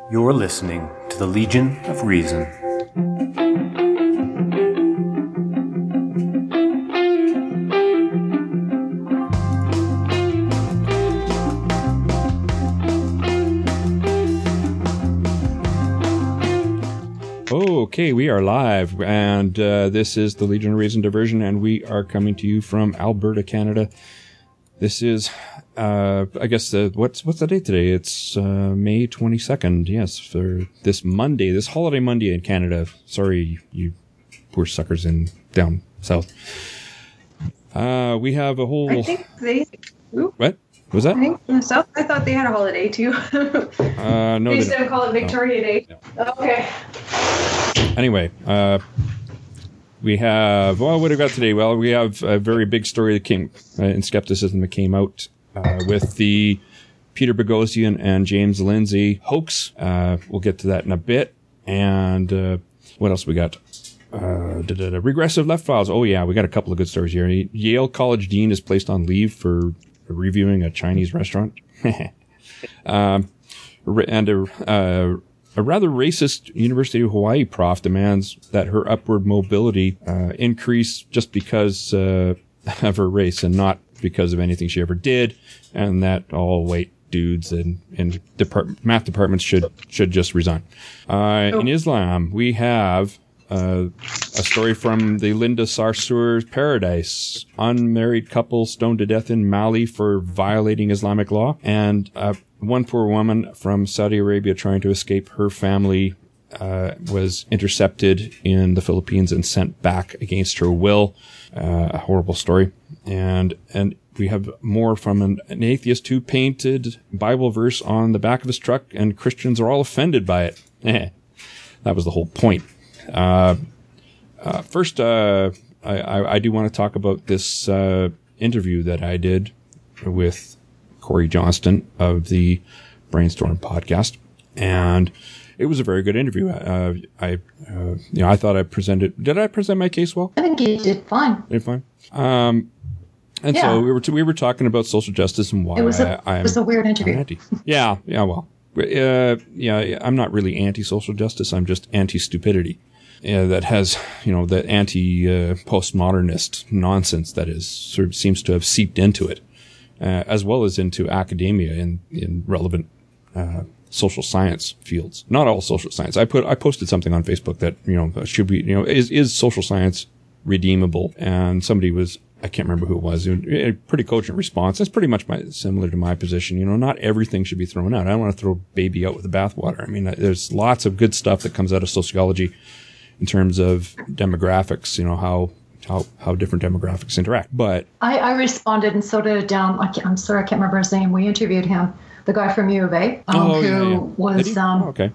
You're listening to the Legion of Reason. Okay, we are live, and this is the Legion of Reason diversion, and we are coming to you from Alberta, Canada. This is, I guess, what's the date today? It's May 22nd, yes, for this Monday, this holiday Monday in Canada. Sorry, you poor suckers in down south. We have a whole... I think they... Ooh. What? Was that? I think in the south, I thought they had a holiday too. No, they used to call it Victoria Day. No. Okay. Anyway, we have, well, what do we got today? Well, we have a very big story that came in Skepticism that came out with the Peter Boghossian and James Lindsay hoax. We'll get to that in a bit. And what else we got? Regressive left files. Oh, yeah, we got a couple of good stories here. Yale College Dean is placed on leave for reviewing a Chinese restaurant. And a rather racist University of Hawaii prof demands that her upward mobility increase just because of her race and not because of anything she ever did, and that all white dudes in math departments should just resign. In Islam, we have a story from the Linda Sarsour's Paradise. Unmarried couple stoned to death in Mali for violating Islamic law. And one poor woman from Saudi Arabia trying to escape her family was intercepted in the Philippines and sent back against her will. A horrible story. And we have more from an atheist who painted Bible verse on the back of his truck, and Christians are all offended by it. That was the whole point. First, I do want to talk about this interview that I did with Corey Johnston of the Brainstorm podcast, and it was a very good interview. I thought I presented. Did I present my case well? I think you did fine. Did fine. So we were talking about social justice and why it was a weird interview. Well, I'm not really anti-social justice. I'm just anti-stupidity. That has, that anti-postmodernist nonsense that is sort of seems to have seeped into it, as well as into academia in relevant social science fields. Not all social science. I posted something on Facebook that should be is social science redeemable? And somebody was, I can't remember who it was, a pretty cogent response. That's pretty much similar to my position. Not everything should be thrown out. I don't want to throw baby out with the bathwater. I mean, there's lots of good stuff that comes out of sociology in terms of demographics, how different demographics interact. But I responded, and so did I'm sorry, I can't remember his name. We interviewed him, the guy from U of A, who was okay.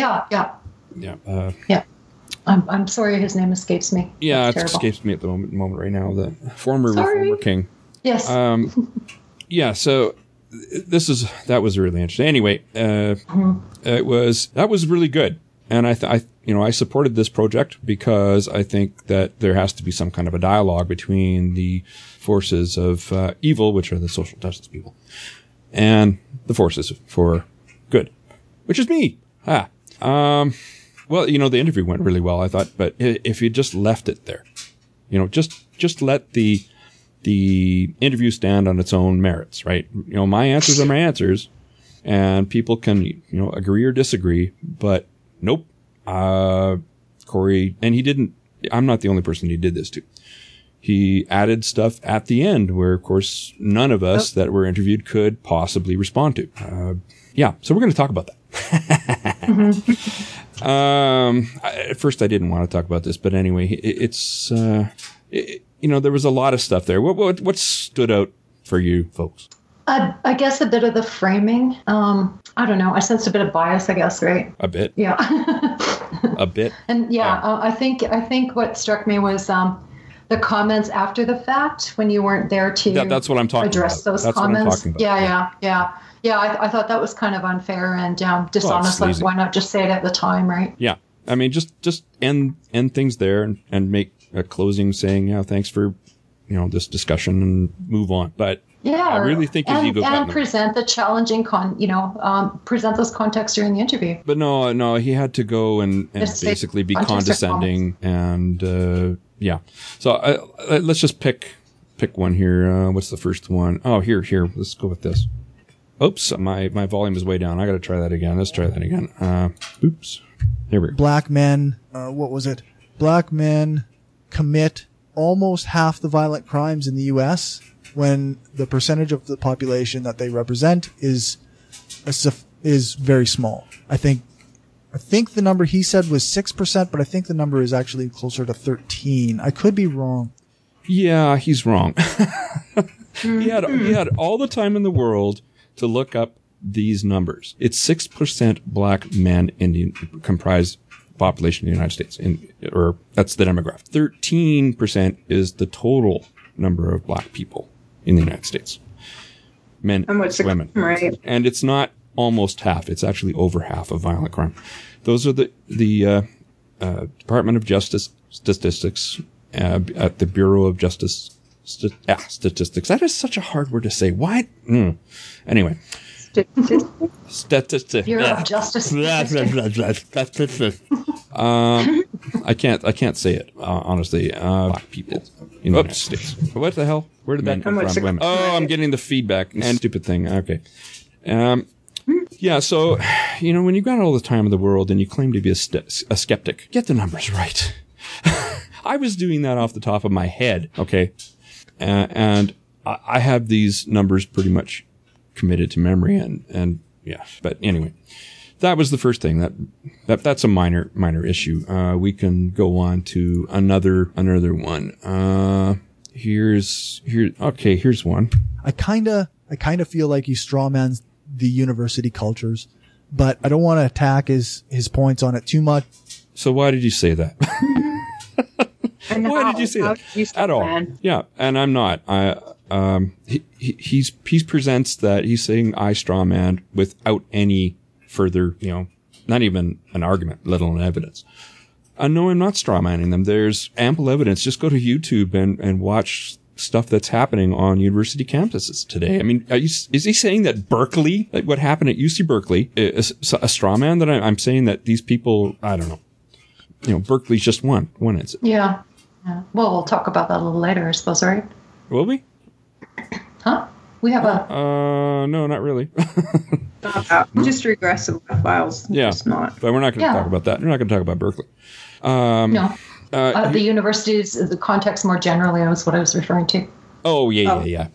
I'm sorry, his name escapes me. Yeah, it escapes me at the moment right now. The former reformer king. Yes. So that was really interesting. Anyway, that was really good. And I supported this project because I think that there has to be some kind of a dialogue between the forces of evil, which are the social justice people, and the forces for good, which is me. Well, the interview went really well, I thought, but if you just left it there, just let the interview stand on its own merits, right? My answers are my answers, and people can, agree or disagree, but nope. Corey, and I'm not the only person he did this to. He added stuff at the end where, of course, none of us that were interviewed could possibly respond to. So we're going to talk about that. At first I didn't want to talk about this, but anyway, it's, there was a lot of stuff there. What stood out for you folks? I guess a bit of the framing. I don't know. I sensed a bit of bias, I guess, right? A bit? Yeah. A bit? And I think what struck me was the comments after the fact when you weren't there to that's what I'm talking address about. those that's comments. What I'm talking about. Yeah, I thought that was kind of unfair and dishonest. Like, why not just say it at the time, right? Yeah. I mean, just end things there and make a closing saying, thanks for, this discussion and move on. But Yeah, I really think his ego got in the way. present the challenging present those contexts during the interview. But no, he had to go and basically be condescending and yeah. So let's just pick one here. What's the first one? Oh, here. Let's go with this. Oops, my volume is way down. I got to try that again. Let's try that again. Oops. Here we go. Black men, what was it? Black men commit almost half the violent crimes in the U.S. when the percentage of the population that they represent is very small. I think the number he said was 6%, but I think the number is actually closer to 13. I could be wrong. Yeah, he's wrong. He had all the time in the world to look up these numbers. It's 6% black men comprise population in the United States, or that's the demographic. 13% is the total number of black people in the United States. Men and women. Right. And it's not almost half. It's actually over half of violent crime. Those are the Department of Justice statistics at the Bureau of Justice statistics. That is such a hard word to say. Why? Anyway. Statistics. Bureau of Justice. I can't say it, honestly. Black people in the United States. What the hell? Where did that come from? Women. Oh, I'm getting the feedback and stupid thing. Okay. Yeah, so, when you got all the time in the world and you claim to be a skeptic, get the numbers right. I was doing that off the top of my head, okay? And I have these numbers pretty much committed to memory and yeah. But anyway, that was the first thing. That's a minor issue. We can go on to another one. Here's one. I kind of feel like he strawmans the university cultures, but I don't want to attack his points on it too much. So why did you say that? Why did you say that? At all? Yeah, and I'm not. He presents that he's saying I strawman without any further, not even an argument, let alone evidence. No, I'm not strawmanning them. There's ample evidence. Just go to YouTube and watch stuff that's happening on university campuses today. I mean, is he saying that Berkeley, like what happened at UC Berkeley, is a strawman? That I'm saying that these people, I don't know. Berkeley's just one incident. Yeah. Well, we'll talk about that a little later, I suppose, right? Will we? Huh? We have no, not really. Just regressive files. Yeah. Just not. But we're not going to talk about that. We're not going to talk about Berkeley. No. The universities, the context more generally is what I was referring to. Oh, yeah.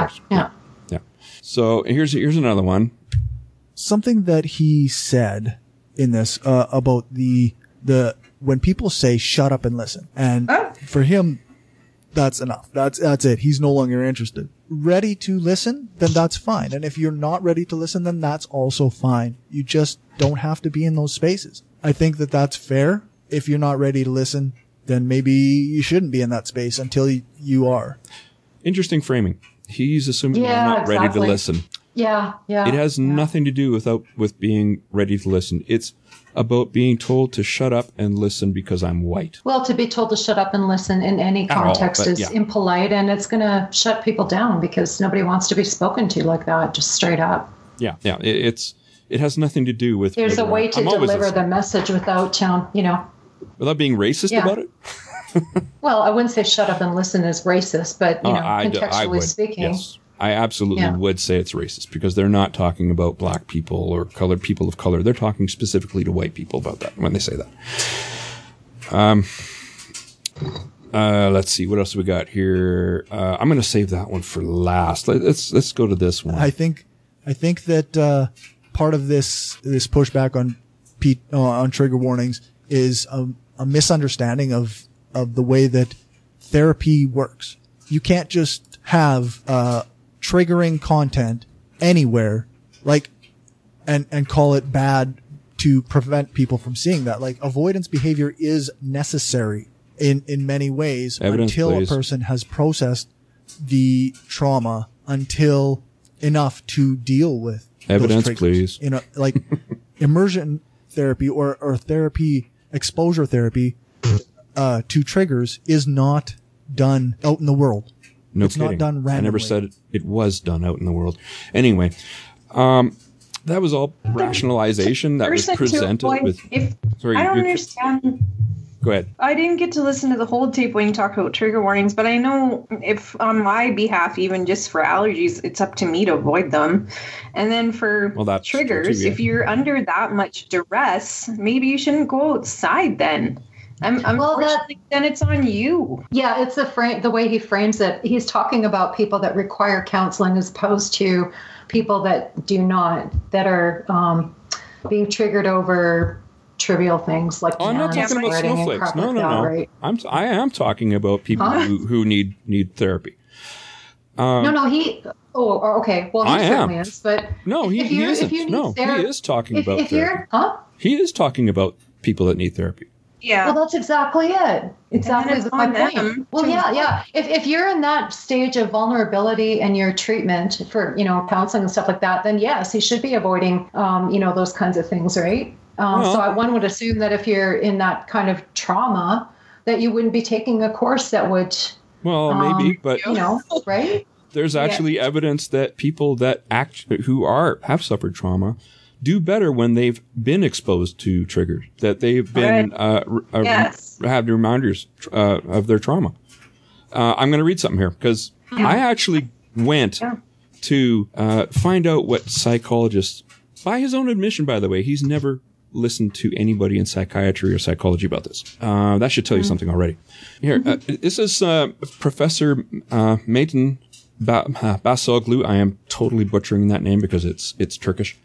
So here's another one. Something that he said in this about the when people say shut up and listen, and for him that's enough. That's it. He's no longer interested. Ready to listen, then that's fine. And if you're not ready to listen, then that's also fine. You just don't have to be in those spaces. I think that that's fair. If you're not ready to listen, then maybe you shouldn't be in that space until you are. Interesting framing. He's assuming you're not ready to listen. Yeah. It has nothing to do with being ready to listen. It's about being told to shut up and listen because I'm white. Well, to be told to shut up and listen in any context is impolite, and it's going to shut people down because nobody wants to be spoken to like that, just straight up. Yeah. It has nothing to do with... There's a way to deliver the message without, without being racist about it? Well, I wouldn't say shut up and listen is racist, but, contextually speaking... Yes. I absolutely would say it's racist because they're not talking about black people or colored people of color. They're talking specifically to white people about that when they say that. Let's see. What else we got here? I'm going to save that one for last. Let's go to this one. I think that part of this pushback on trigger warnings is a misunderstanding of the way that therapy works. You can't just have triggering content anywhere, and call it bad to prevent people from seeing that. Like, avoidance behavior is necessary in many ways until a person has processed the trauma until enough to deal with evidence, please. Like immersion therapy or therapy, exposure therapy to triggers is not done out in the world. No it's kidding. not done randomly. I never said it was done out in the world. Anyway, that was all rationalization that was presented with. Sorry, I don't understand. Go ahead. I didn't get to listen to the whole tape when you talked about trigger warnings, but I know if on my behalf, even just for allergies, it's up to me to avoid them. And then for triggers, if you're under that much duress, maybe you shouldn't go outside then. Then it's on you. Yeah, it's the way he frames it. He's talking about people that require counseling as opposed to people that do not, that are being triggered over trivial things like I'm not talking about snowflakes. No. Right? I am talking about people who need therapy. Okay. Well, he certainly is, but no, he isn't. He is talking about therapy. He is talking about people that need therapy. Yeah. Well, that's exactly it. Exactly my point. Well, yeah. If you're in that stage of vulnerability and your treatment for, counseling and stuff like that, then yes, he should be avoiding, those kinds of things, right? So one would assume that if you're in that kind of trauma, that you wouldn't be taking a course that would. Well, maybe, but right? There's actually evidence that people that have suffered trauma do better when they've been exposed to triggers, that they've been have reminders of their trauma. I'm going to read something here because I actually went to find out what psychologists, by his own admission, by the way, he's never listened to anybody in psychiatry or psychology about this. That should tell you something already. Here, this is Professor Metin Basoglu. I am totally butchering that name because it's Turkish.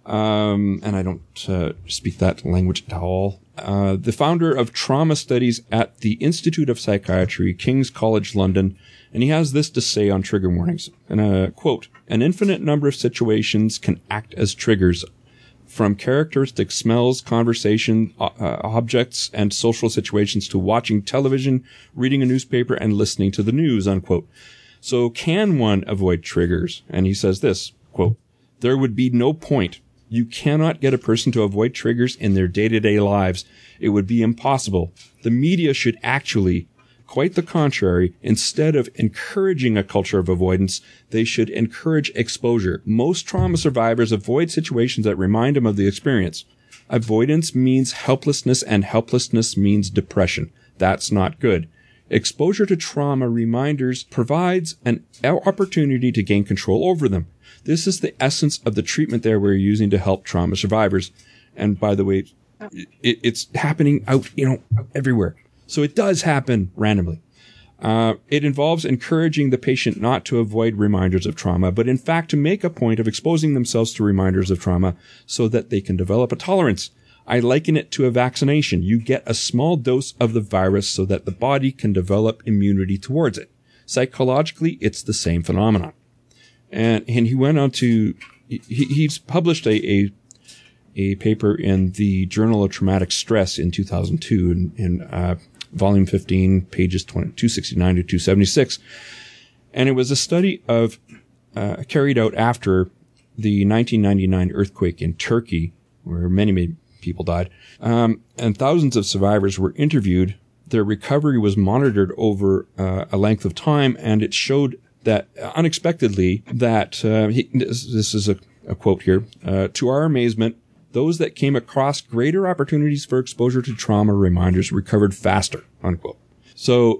And I don't speak that language at all. The founder of trauma studies at the Institute of Psychiatry, King's College London, and he has this to say on trigger warnings. And quote, "An infinite number of situations can act as triggers, from characteristic smells, conversation, objects, and social situations to watching television, reading a newspaper, and listening to the news," unquote. So can one avoid triggers? And he says this, quote, "There would be no point. You cannot get a person to avoid triggers in their day-to-day lives. It would be impossible. The media should actually, quite the contrary, instead of encouraging a culture of avoidance, they should encourage exposure. Most trauma survivors avoid situations that remind them of the experience. Avoidance means helplessness, and helplessness means depression. That's not good. Exposure to trauma reminders provides an opportunity to gain control over them. This is the essence of the treatment that we're using to help trauma survivors. And by the way, it's happening out everywhere. So it does happen randomly. It involves encouraging the patient not to avoid reminders of trauma, but in fact to make a point of exposing themselves to reminders of trauma so that they can develop a tolerance. I liken it to a vaccination. You get a small dose of the virus so that the body can develop immunity towards it. Psychologically, it's the same phenomenon. And he went on to, he's published a paper in the Journal of Traumatic Stress in 2002 in volume 15, pages 269 to 276. And it was a study of, carried out after the 1999 earthquake in Turkey, where many people died. And thousands of survivors were interviewed. Their recovery was monitored over a length of time, and it showed that unexpectedly that, this is a quote here, "To our amazement, those that came across greater opportunities for exposure to trauma reminders recovered faster," unquote. So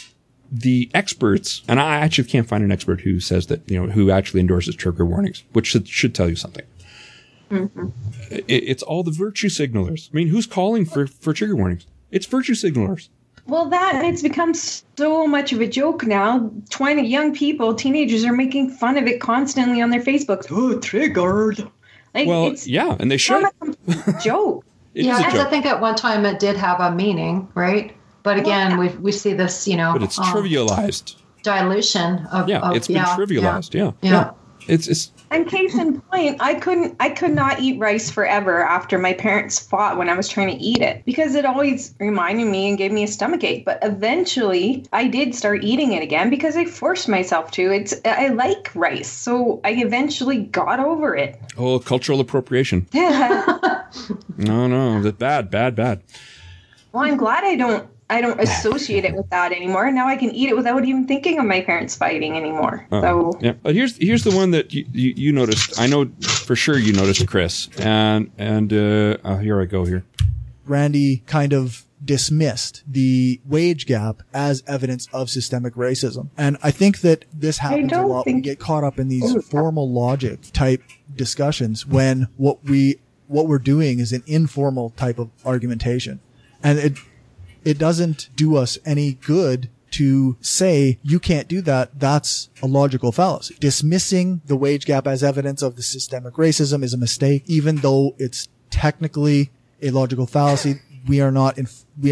the experts, and I actually can't find an expert who says that, who actually endorses trigger warnings, which should tell you something. Mm-hmm. It's all the virtue signalers. I mean, who's calling for trigger warnings? It's virtue signalers. Well, it's become so much of a joke now. 20 young people, teenagers, are making fun of it constantly on their Facebooks. Oh, triggered. And they should. Joke. I think at one time it did have a meaning, right? But again, we see this, But it's trivialized. Dilution of. Yeah, it's been trivialized. Yeah. It's. And case in point, I could not eat rice forever after my parents fought when I was trying to eat it because it always reminded me and gave me a stomachache. But eventually I did start eating it again because I forced myself to. I like rice. So I eventually got over it. Oh, cultural appropriation. No, that's bad. Well, I'm glad I don't I don't associate it with that anymore. Now I can eat it without even thinking of my parents fighting anymore. So yeah, but here's the one that you noticed. I know for sure you noticed, Chris, and here I go here. Randy kind of dismissed the wage gap as evidence of systemic racism. And I think that this happens a lot. We get caught up in these formal logic type discussions when what we're doing is an informal type of argumentation. And it doesn't do us any good to say you can't do that. That's a logical fallacy. Dismissing the wage gap as evidence of the systemic racism is a mistake, even though it's technically a logical fallacy. We are not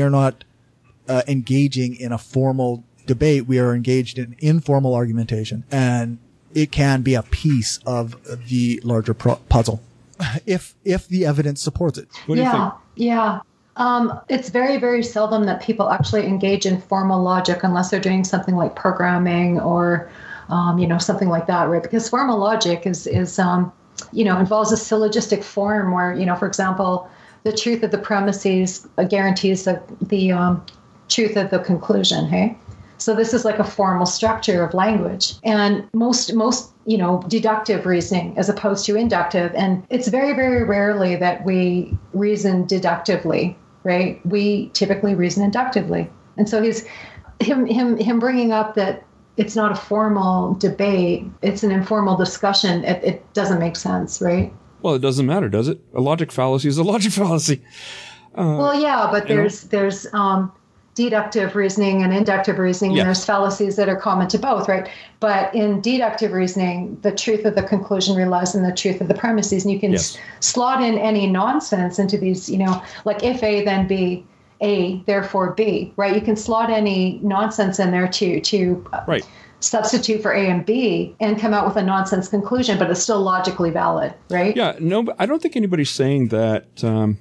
engaging in a formal debate. We are engaged in informal argumentation, and it can be a piece of the larger puzzle if the evidence supports it. What do you think? Yeah. It's very, very seldom that people actually engage in formal logic unless they're doing something like programming or, something like that, right? Because formal logic is involves a syllogistic form where, for example, the truth of the premises guarantees the truth of the conclusion. Hey, so this is like a formal structure of language, and most deductive reasoning as opposed to inductive, and it's very, very rarely that we reason deductively, right? We typically reason inductively, and so him bringing up that it's not a formal debate, it's an informal discussion. It doesn't make sense, right? Well, it doesn't matter, does it? A logic fallacy is a logic fallacy. Well, yeah, but there's deductive reasoning and inductive reasoning, and there's fallacies that are common to both, right? But in deductive reasoning, the truth of the conclusion relies on the truth of the premises, and you can slot in any nonsense into these, like if A, then B, A, therefore B, right? You can slot any nonsense in there to right. Substitute for A and B and come out with a nonsense conclusion, but it's still logically valid, right? Yeah, no, but I don't think anybody's saying that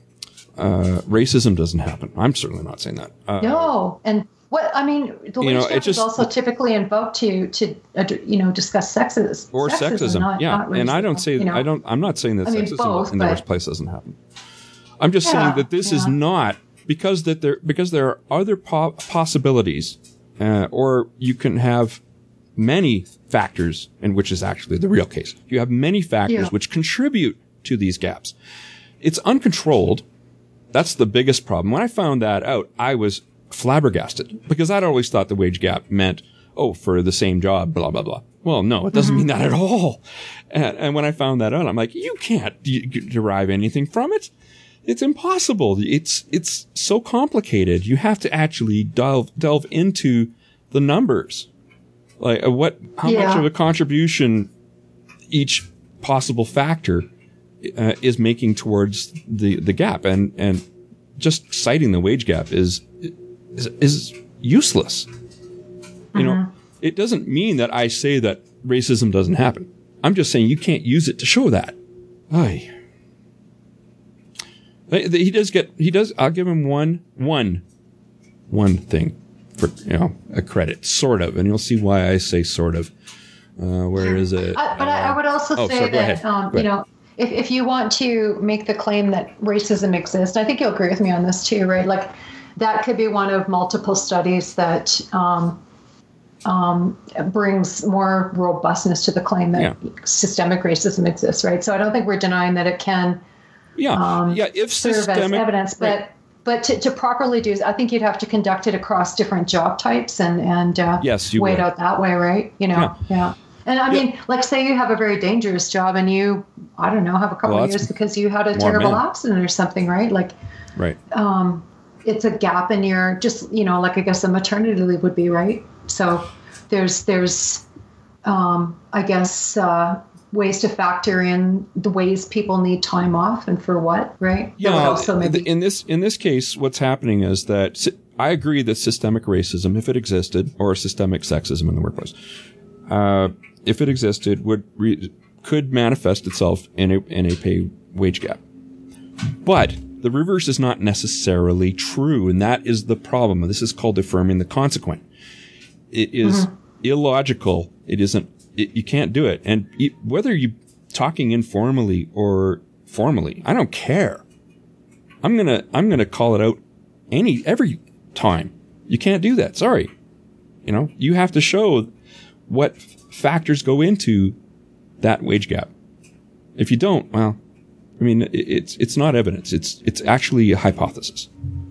racism doesn't happen. I'm certainly not saying that. No, and the wage gap is also typically invoked to discuss sexism or sexism. Not and I don't say I'm not saying that sexism in the workplace doesn't happen. I'm just saying that this is not because there are other possibilities, or you can have many factors, and which is actually the real case. You have many factors which contribute to these gaps. It's uncontrolled. That's the biggest problem. When I found that out, I was flabbergasted because I'd always thought the wage gap meant, for the same job, blah, blah, blah. Well, no, it doesn't mean that at all. And when I found that out, I'm like, you can't derive anything from it. It's impossible. It's so complicated. You have to actually delve into the numbers. Like how much of a contribution each possible factor is making towards the gap, and just citing the wage gap is useless. It doesn't mean that I say that racism doesn't happen. I'm just saying you can't use it to show that. Aye. He does. I'll give him one thing for a credit, sort of, and you'll see why I say sort of. Where is it? But I would also say that if you want to make the claim that racism exists, I think you'll agree with me on this too, right? Like that could be one of multiple studies that brings more robustness to the claim that systemic racism exists, right? So I don't think we're denying that it can. If serve as evidence, but to properly do, I think you'd have to conduct it across different job types and weigh it out that way, right? And I mean, like say you have a very dangerous job and you, I don't know, have a couple of years because you had a terrible accident or something, right? Like, right. It's a gap in your just, like I guess a maternity leave would be, right? So there's I guess, ways to factor in the ways people need time off and for what, right? Yeah. In this case, what's happening is that I agree that systemic racism, if it existed, or systemic sexism in the workplace, if it existed, could manifest itself in a pay wage gap. But the reverse is not necessarily true, and that is the problem. This is called affirming the consequent. It is illogical. It isn't. You can't do it. And whether you're talking informally or formally, I don't care. I'm gonna call it out every time. You can't do that. Sorry. You have to show what factors go into that wage gap. If you don't, well, I mean, it's not evidence. It's actually a hypothesis.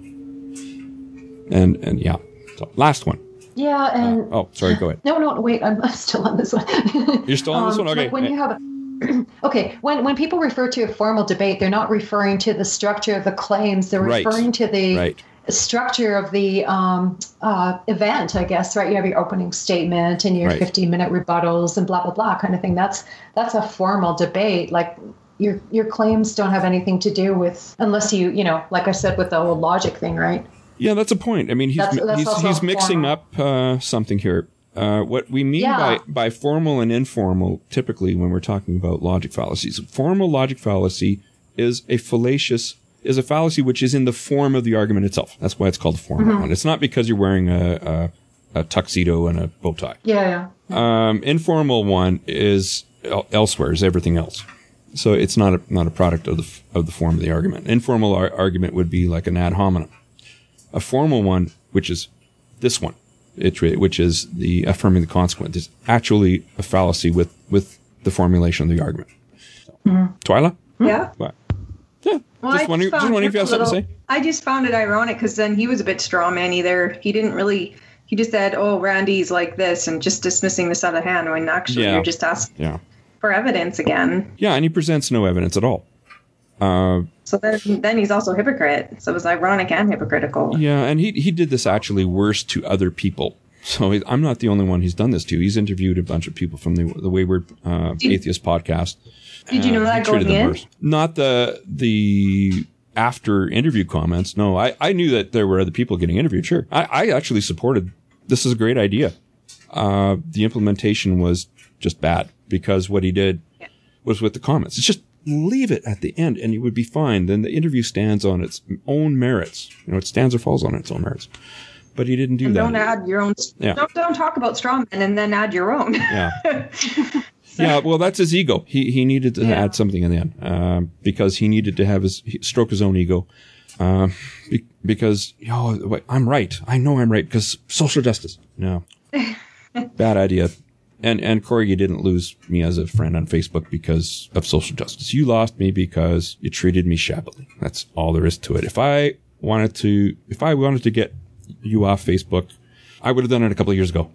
And yeah. So last one. Yeah, and sorry, go ahead. No, wait, I'm still on this one. You're still on this one? Okay. Like when you have when people refer to a formal debate, they're not referring to the structure of the claims. They're referring to the structure of the event, I guess, right? You have your opening statement and your 15-minute rebuttals and blah, blah, blah kind of thing. That's a formal debate. Like your claims don't have anything to do with, unless you like I said, with the whole logic thing, right? Yeah, that's a point. I mean, he's mixing up something here. What we mean by formal and informal, typically when we're talking about logic fallacies, formal logic fallacy is a fallacy which is in the form of the argument itself. That's why it's called a formal one. It's not because you're wearing a tuxedo and a bow tie. Yeah. Informal one is elsewhere, is everything else. So it's not a product of the form of the argument. Informal argument would be like an ad hominem. A formal one, which is this one, which is the affirming the consequent, is actually a fallacy with the formulation of the argument. Twyla? Yeah. What? Yeah. Well, just wondering if you have something to say. I just found it ironic because then he was a bit strawman-y there. He just said, "Oh, Randy's like this," and just dismissing this out of hand when actually you're just asking for evidence again. Yeah, and he presents no evidence at all. So then he's also a hypocrite. So it was ironic and hypocritical. Yeah, and he did this actually worse to other people. So I'm not the only one he's done this to. He's interviewed a bunch of people from the Wayward Atheist podcast. Did you know that going in? Worse. Not the after interview comments. No, I knew that there were other people getting interviewed. Sure. I actually supported, this is a great idea. The implementation was just bad because what he did was with the comments. It's just leave it at the end and you would be fine. Then the interview stands on its own merits. It stands or falls on its own merits. But he didn't do that. Don't add your own. Yeah. Don't talk about strawman and then add your own. Yeah. Yeah, well, that's his ego. He needed to add something in the end because he needed to stroke his own ego because I'm right. I know I'm right because social justice. No, bad idea. And Corey, you didn't lose me as a friend on Facebook because of social justice. You lost me because you treated me shabbily. That's all there is to it. If I wanted to get you off Facebook, I would have done it a couple of years ago.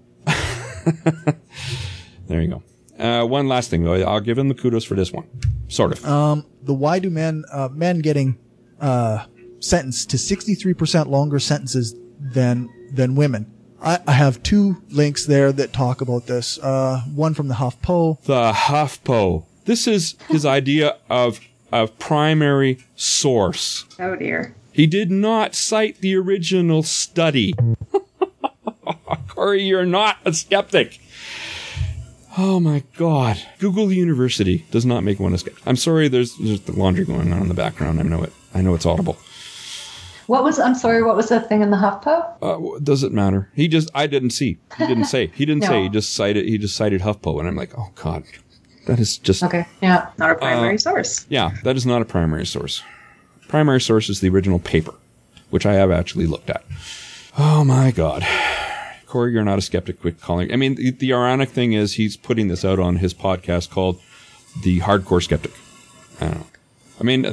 There you go. One last thing though, I'll give him the kudos for this one. Sort of. The why do men getting sentenced to 63% longer sentences than women. I have two links there that talk about this. One from the HuffPo. The HuffPo. This is his idea of primary source. Oh dear. He did not cite the original study. Corey, you're not a skeptic. Oh my God. Google University does not make one a skeptic. I'm sorry, there's the laundry going on in the background. I know it's audible. What was the thing in the HuffPo? Does it matter? I didn't see. He didn't say. He didn't say. He just cited HuffPo. And I'm like, oh God, that is just. Okay. Yeah. Not a primary source. Yeah, that is not a primary source. Primary source is the original paper, which I have actually looked at. Oh my God. Corey, you're not a skeptic. Quit calling. I mean, the ironic thing is he's putting this out on his podcast called The Hardcore Skeptic. I don't know. I mean,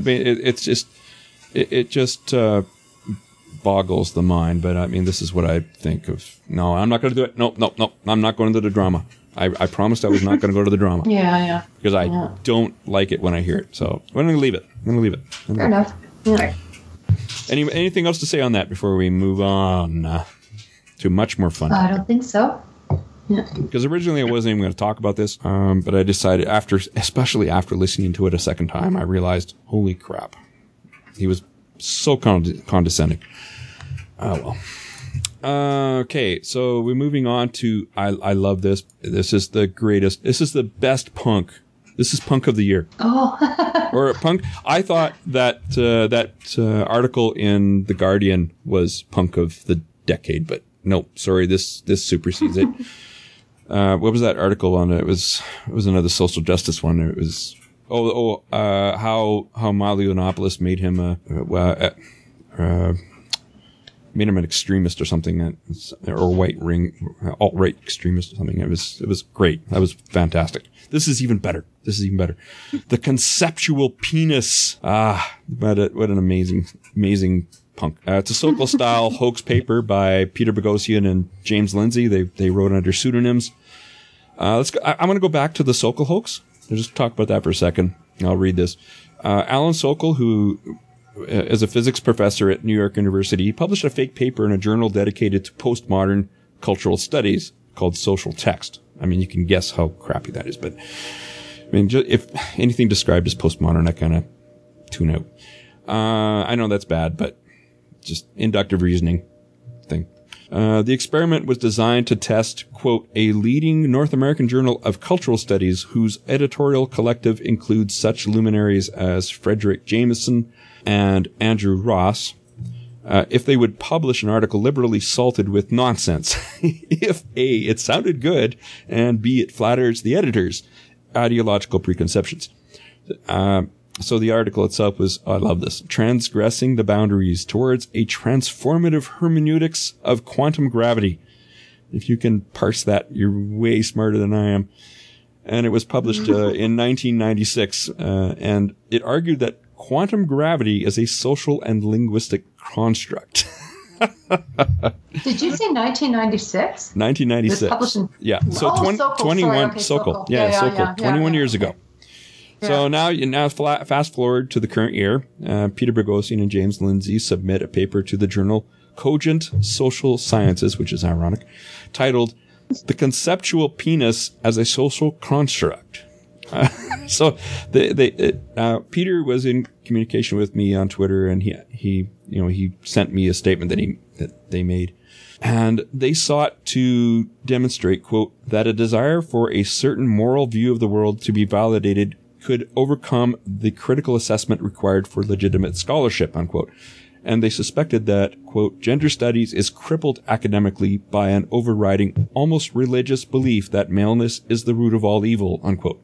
it just boggles the mind. But I mean, this is what I think of. No, I'm not going to do it. No. I'm not going to the drama. I promised I was not going to go to the drama. Yeah. Because I don't like it when I hear it. So I'm going to leave it. Fair enough. Yeah. Anything else to say on that before we move on to much more fun? I don't think so. Yeah. Because originally I wasn't even going to talk about this, but I decided especially after listening to it a second time, I realized, holy crap, he was so condescending. Oh well. Okay, so we're moving on to I love this. This is the greatest. This is the best punk. This is punk of the year. Oh. Or punk. I thought that article in The Guardian was punk of the decade, but no, sorry, this supersedes it. What was that article on? It was another social justice one. It was how Milo Yiannopoulos made him made him an extremist or something, or alt-right extremist or something. It was great. That was fantastic. This is even better. The conceptual penis. What an amazing punk. It's a Sokol-style hoax paper by Peter Boghossian and James Lindsay. They wrote under pseudonyms. I'm going to go back to the Sokol hoax. I'll just talk about that for a second. I'll read this. Alan Sokol, who is a physics professor at New York University, he published a fake paper in a journal dedicated to postmodern cultural studies called Social Text. I mean, you can guess how crappy that is, but I mean, if anything described as postmodern, I kind of tune out. I know that's bad, but just inductive reasoning thing. The experiment was designed to test, quote, a leading North American journal of cultural studies whose editorial collective includes such luminaries as Frederick Jameson and Andrew Ross, if they would publish an article liberally salted with nonsense. If A, it sounded good, and B, it flatters the editor's ideological preconceptions. So the article itself was, I love this, transgressing the boundaries towards a transformative hermeneutics of quantum gravity. If you can parse that, you're way smarter than I am. And it was published in 1996, and it argued that quantum gravity is a social and linguistic construct. Did you say 1996? 1996. It was published in... Yeah. So Sokol. 21 Sorry, okay, Sokol. Yeah, Sokol. 21 years ago. So now fast forward to the current year. Peter Boghossian and James Lindsay submit a paper to the journal Cogent Social Sciences, which is ironic, titled "The Conceptual Penis as a Social Construct." So Peter was in communication with me on Twitter, and he sent me a statement that they made, and they sought to demonstrate, quote, that a desire for a certain moral view of the world to be validated could overcome the critical assessment required for legitimate scholarship, unquote. And they suspected that, quote, gender studies is crippled academically by an overriding, almost religious belief that maleness is the root of all evil, unquote.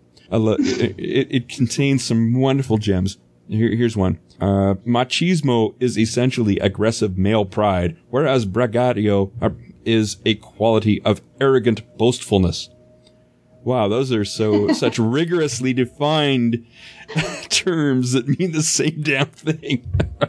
It contains some wonderful gems. Here's one. Machismo is essentially aggressive male pride, whereas braggadio is a quality of arrogant boastfulness. Wow, those are such rigorously defined terms that mean the same damn thing.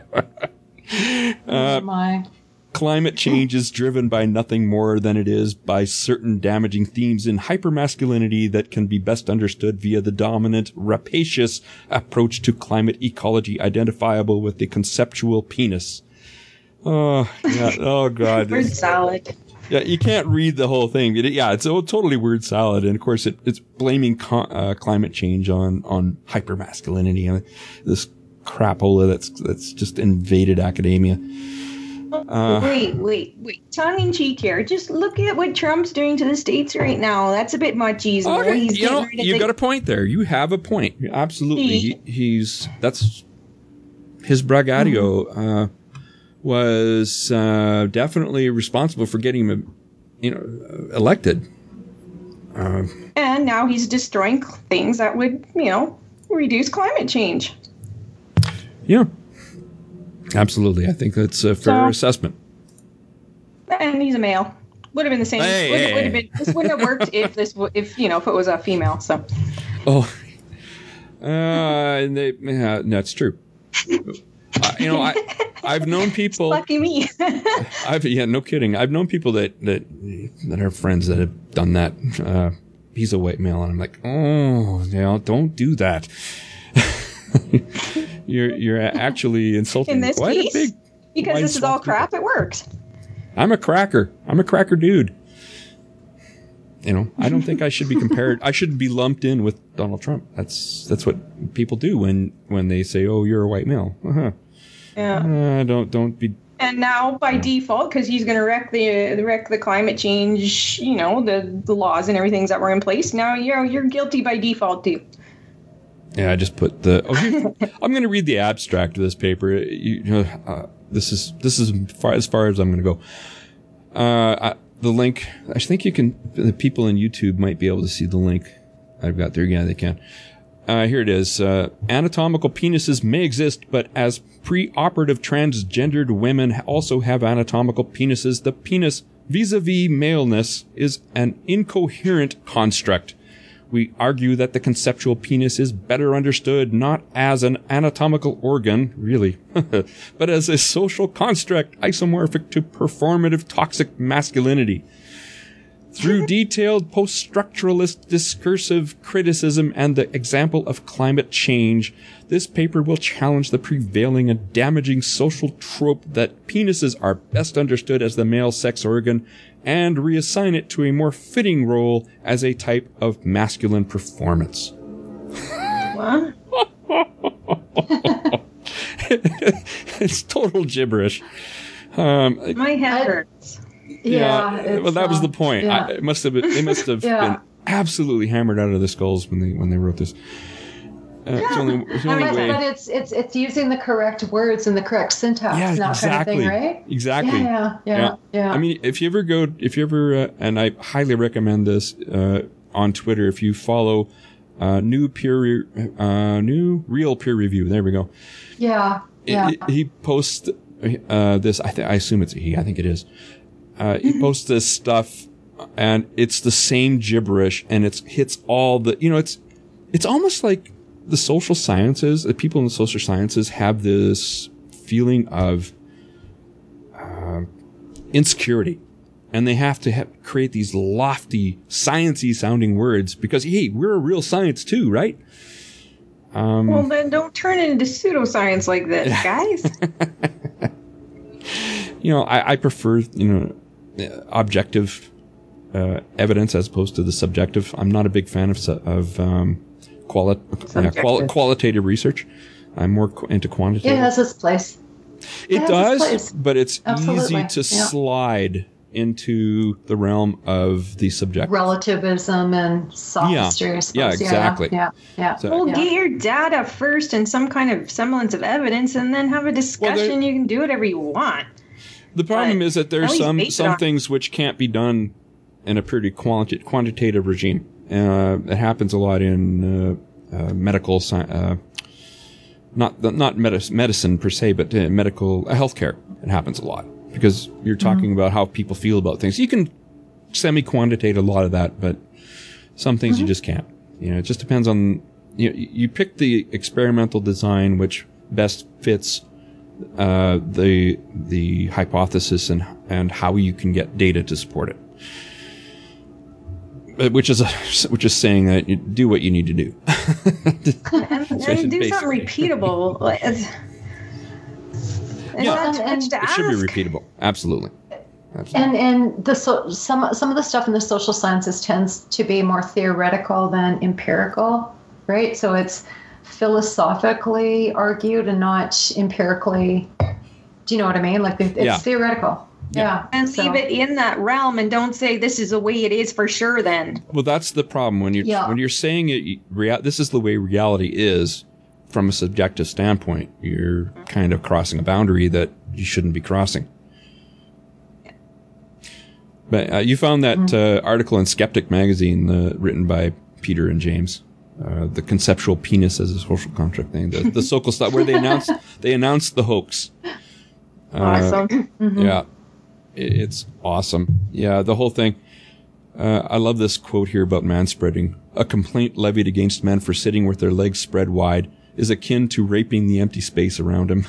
Climate change is driven by nothing more than it is by certain damaging themes in hypermasculinity that can be best understood via the dominant, rapacious approach to climate ecology identifiable with the conceptual penis. Oh, yeah. Oh, God. Word salad. Yeah, you can't read the whole thing. It's a totally word salad. And, of course, it's blaming climate change on hypermasculinity and this crapola that's just invaded academia. Wait. Tongue in cheek here. Just look at what Trump's doing to the states right now. That's a bit machismo. Okay. You got a point there. You have a point. Absolutely. That's his braggadio, was definitely responsible for getting him, elected. And now he's destroying things that would, reduce climate change. Yeah. Absolutely. I think that's a fair assessment. And he's a male. Would have been the same. This wouldn't have worked if it was a female. So. Oh. That's true. I've known people. Lucky me. No kidding. I've known people that are friends that have done that. He's a white male, and I'm like, don't do that. You're actually insulting in this quite case, a big. Because this is all crap. It works. I'm a cracker. I'm a cracker dude. I don't think I should be compared. I shouldn't be lumped in with Donald Trump. That's what people do when they say, "Oh, you're a white male." Uh-huh. Yeah. Don't be. And now, by default, because he's going to wreck the climate change, the laws and everything that were in place. Now, you're guilty by default too. Yeah, I just put the. I'm going to read the abstract of this paper. This is as far as I'm going to go. The link. I think the people in YouTube might be able to see the link I've got there. Yeah, they can. Here it is. Anatomical penises may exist, but as preoperative transgendered women also have anatomical penises, the penis vis-a-vis maleness is an incoherent construct. We argue that the conceptual penis is better understood not as an anatomical organ, really, but as a social construct isomorphic to performative toxic masculinity. Through detailed post-structuralist discursive criticism and the example of climate change, this paper will challenge the prevailing and damaging social trope that penises are best understood as the male sex organ and reassign it to a more fitting role as a type of masculine performance. What? It's total gibberish. My head hurts. Yeah, well, that was the point. Yeah. They must have been absolutely hammered out of their skulls when they wrote this. It's only way. But it's using the correct words and the correct syntax, and that kind of thing, right? Exactly. Yeah. I mean, if you ever, and I highly recommend this on Twitter, if you follow new real peer review. There we go. Yeah. He posts this. I assume it's he. I think it is. He posts this stuff, and it's the same gibberish, and it hits all the. It's almost like the social sciences. The people in the social sciences have this feeling of insecurity, and they have to create these lofty, sciencey sounding words because hey, we're a real science too, right? Well, then don't turn it into pseudoscience like this, guys. I prefer, objective evidence as opposed to the subjective. I'm not a big fan of qualitative research. I'm more into quantitative. It has its place. It does, but it's easy to slide into the realm of the subjective. Relativism and sophistry, I suppose. Yeah, exactly. Yeah. So, get your data first and some kind of semblance of evidence, and then have a discussion. You can do whatever you want. The problem is that there's some things which can't be done in a pretty quantitative regime. It happens a lot in medical science, not medicine per se, but medical healthcare. It happens a lot because you're talking about how people feel about things. You can semi-quantitate a lot of that, but some things you just can't. It just depends on you pick the experimental design which best fits the hypothesis and how you can get data to support it. Which is saying that you do what you need to do. and do something repeatable. It should be repeatable. Absolutely. And some of the stuff in the social sciences tends to be more theoretical than empirical, right? So it's philosophically argued and not empirically. Do you know what I mean? Like it's theoretical. Yeah. And leave it in that realm and don't say this is the way it is for sure then. Well, that's the problem. When you're saying it, this is the way reality is from a subjective standpoint, you're kind of crossing a boundary that you shouldn't be crossing. But you found that article in Skeptic magazine written by Peter and James. The conceptual penis as a social contract thing. The Sokol stuff where they announced the hoax. Awesome. Yeah. It's awesome. Yeah, the whole thing. I love this quote here about manspreading. A complaint levied against men for sitting with their legs spread wide is akin to raping the empty space around him.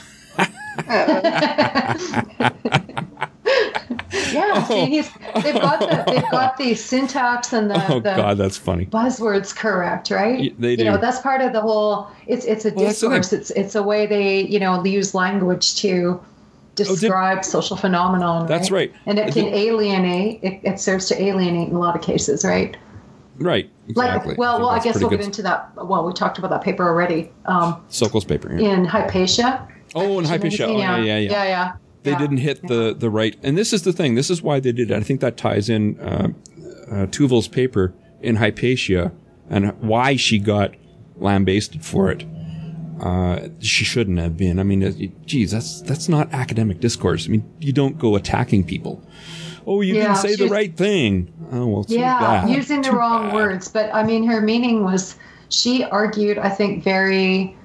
They've got the syntax and the God, that's funny. Buzzwords correct, right? They do. That's part of the whole. It's a discourse. It's a way they use language to describe social phenomenon. Right? That's right. And it can alienate. It serves to alienate in a lot of cases, right? Right. Exactly. I guess we'll get into that. Well, we talked about that paper already. Sokol's paper. Yeah. In Hypatia. Oh, in Hypatia. Oh, yeah. They didn't hit the right. And this is the thing. This is why they did it. I think that ties in Tuvel's paper in Hypatia and why she got lambasted for it. She shouldn't have been. I mean, geez, that's not academic discourse. I mean, you don't go attacking people. Oh, you didn't say the right thing. Oh, well, too bad. Using the wrong words. But I mean, her meaning was she argued, I think, very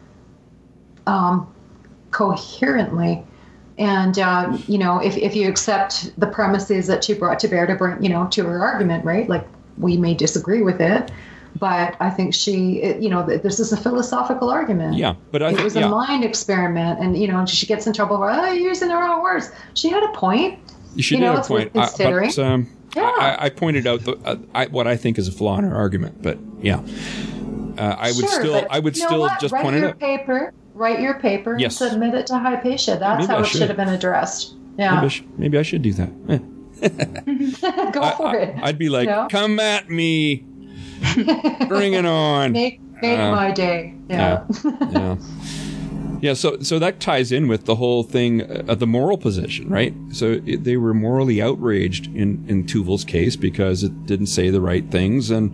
coherently. And, if you accept the premises that she brought to bear to bring, to her argument, right? Like, we may disagree with it, but I think this is a philosophical argument. Yeah, but it was a mind experiment, and, she gets in trouble for, you're using the wrong words. She had a point. She did have a point. I pointed out what I think is a flaw in her argument, but yeah. I would still just point it out. Write your paper and submit it to Hypatia. That's how it should have been addressed. Yeah. Maybe I should do that. Go for it. I'd be like, come at me. Bring it on. Make my day. Yeah. Yeah, so that ties in with the whole thing, the moral position, right? So they were morally outraged in Tuvel's case because it didn't say the right things, and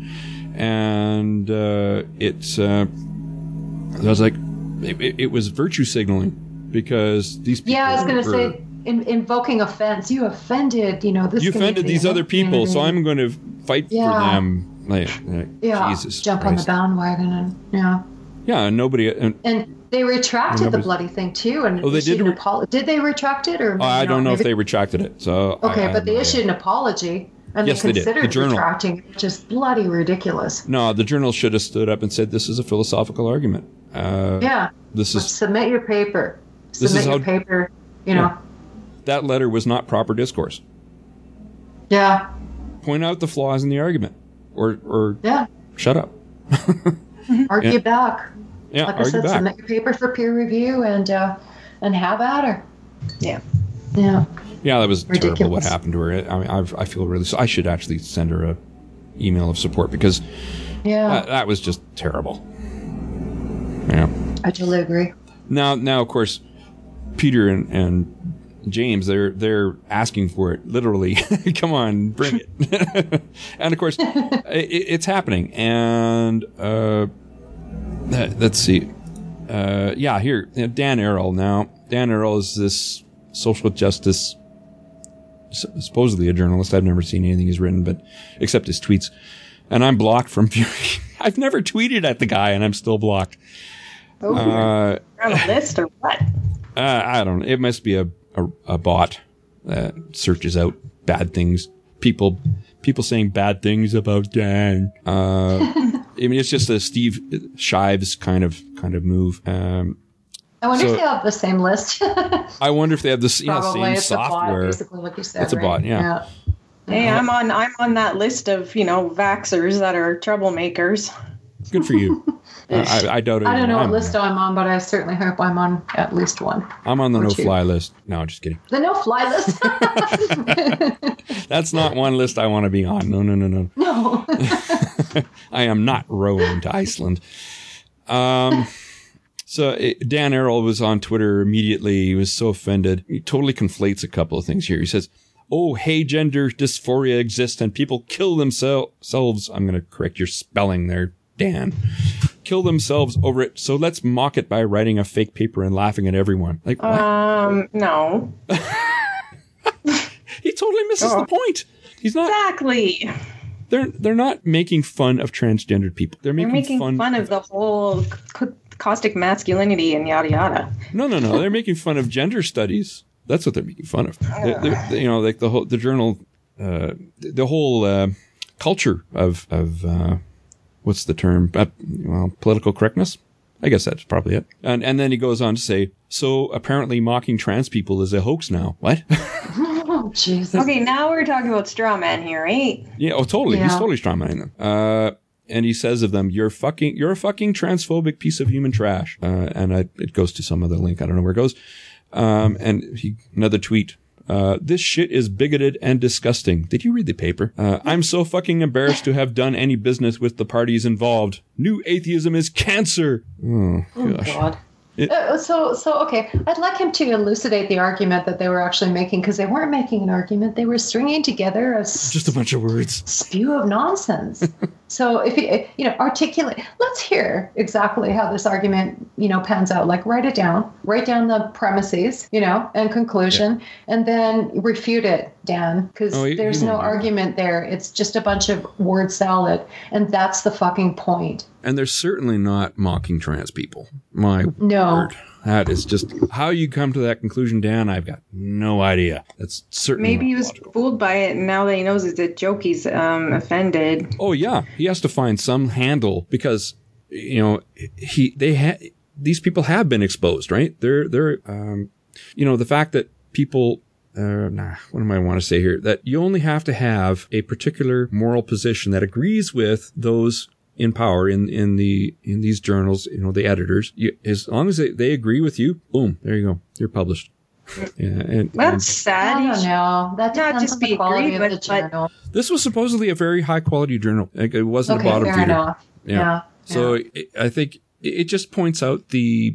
it's I was like, it was virtue signaling because these people. Yeah, I was going to say, invoking offense. You offended, this. You offended these other people, so I'm going to fight for them. Like, Jesus jump Christ. on the bandwagon and Yeah, and nobody. And they retracted the bloody thing too. And they did. Did they retract it or? I don't know if they retracted it. So okay, but they issued an apology. And yes, they considered they did. The retracting, which is bloody ridiculous. No, the journal should have stood up and said, "This is a philosophical argument." Submit your paper. Your paper. That letter was not proper discourse. Yeah. Point out the flaws in the argument, or shut up. Argue back. Yeah, like I said, submit your paper for peer review and have at her. Yeah. Yeah. Yeah, that was ridiculous. Terrible what happened to her. I mean, I feel really. I should actually send her a email of support because that was just terrible. Yeah, I totally agree. Now, of course, Peter and James, they're asking for it literally. Come on, bring it. And of course, it's happening. And let's see. Here, Dan Arrell. Now, Dan Arrell is this social justice, supposedly a journalist. I've never seen anything he's written, but except his tweets. And I'm blocked from Fury. I've never tweeted at the guy, and I'm still blocked. Oh, on a list or what? I don't know. It must be a bot that searches out bad things. People saying bad things about Dan. I mean, it's just a Steve Shives kind of move. I wonder if they have the same list. I wonder if they have the same software. Bot, basically, like you said. It's a bot, yeah. Hey, I'm on that list of vaxxers that are troublemakers. Good for you. I doubt it. I don't know what list I'm on, but I certainly hope I'm on at least one. I'm on the no-fly list. No, just kidding. The no-fly list? That's not one list I want to be on. No. No. I am not rowing to Iceland. So Dan Arrell was on Twitter immediately. He was so offended. He totally conflates a couple of things here. He says, "Oh, hey, gender dysphoria exists and people kill themselves." I'm going to correct your spelling there, Dan. Kill themselves over it. So let's mock it by writing a fake paper and laughing at everyone. Like, what? No. He totally misses the point. He's not exactly. They're not making fun of transgendered people. They're making fun of the whole caustic masculinity and yada yada. No. They're making fun of gender studies. That's what they're making fun of. Like the journal, the whole culture of what's the term? Political correctness. I guess that's probably it. And then he goes on to say, so apparently mocking trans people is a hoax now. What? Oh, Jesus. Okay, now we're talking about straw man here, right? Yeah. Oh, totally. Yeah. He's totally straw manning them. And he says of them, you're a fucking transphobic piece of human trash. It goes to some other link. I don't know where it goes. Another tweet. This shit is bigoted and disgusting. Did you read the paper? I'm so fucking embarrassed to have done any business with the parties involved. New atheism is cancer. Oh gosh. God. Okay. I'd like him to elucidate the argument that they were actually making, because they weren't making an argument. They were stringing together just a bunch of words. Spew of nonsense. So if you know, articulate, let's hear exactly how this argument, you know, pans out. Like write down the premises, you know, and conclusion, and then refute it, Dan, because there's no argument there. It's just a bunch of word salad, and that's the fucking point. And they're certainly not mocking trans people. My word. That is just how you come to that conclusion, Dan. I've got no idea. That's certainly maybe he was fooled by it, and now that he knows it's a joke, he's offended. Oh yeah, he has to find some handle because you know these people have been exposed, right? They're you know, the fact that people. What do I want to say here? That you only have to have a particular moral position that agrees with those in power in these journals, you know, the editors. As long as they agree with you, boom, there you go, you're published. Yeah, that's sad. I don't know. That not just be agreed with, the journal. This was supposedly a very high quality journal. It wasn't a bottom feeder. Enough. Yeah. So I think it just points out the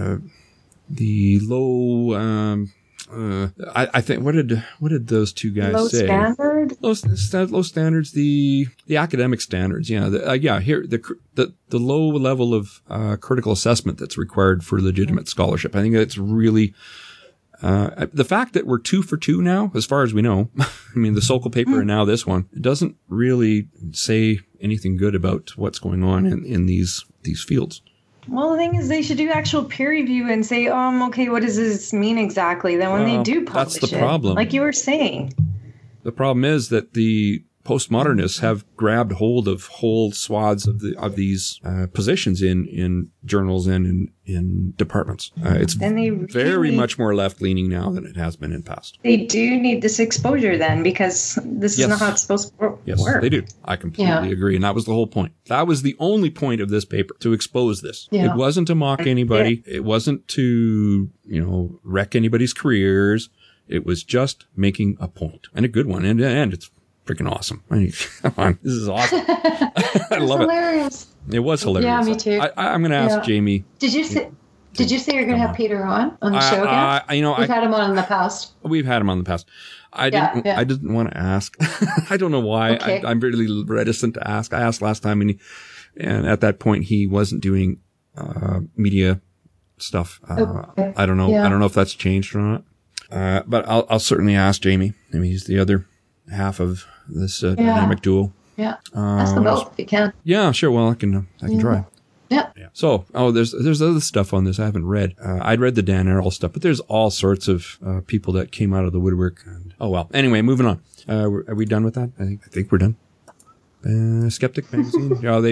low. I think what did those two guys say? Low standards. The academic standards. Yeah. Here the low level of critical assessment that's required for legitimate scholarship. I think that's really the fact that we're 2 for 2 now, as far as we know. I mean, the Sokol paper and now this one, it doesn't really say anything good about what's going on in these fields. Well, the thing is, they should do actual peer review and say, okay, what does this mean exactly? Then when they do publish that's the problem. Like you were saying. The problem is that the postmodernists have grabbed hold of whole swaths of these positions in journals and in departments. It's very much more left-leaning now than it has been in past. They do need this exposure then, because this is not how it's supposed to work. Yes, they do. I completely agree. And that was the whole point. That was the only point of this paper, to expose this. Yeah. It wasn't to mock anybody. Yeah. It wasn't to, wreck anybody's careers. It was just making a point, and a good one. And it's freaking awesome. I mean, come on. This is awesome. I love hilarious. It was hilarious. Yeah, me too. I'm going to ask Jamie. Did you say you're going to have Peter on the show again? We've had him on in the past. We've had him on in the past. I didn't want to ask. I don't know why. Okay. I'm really reticent to ask. I asked last time, and at that point he wasn't doing media stuff. Okay. I don't know. Yeah. I don't know if that's changed or not. But I'll certainly ask Jamie. I mean, he's the other half of this dynamic duo. Yeah. Ask them both if you can. Yeah, sure. Well, I can try. Yeah. So, there's other stuff on this I haven't read. I'd read the Dan Arrow stuff, but there's all sorts of people that came out of the woodwork. And, anyway, moving on. Are we done with that? I think we're done. Skeptic magazine.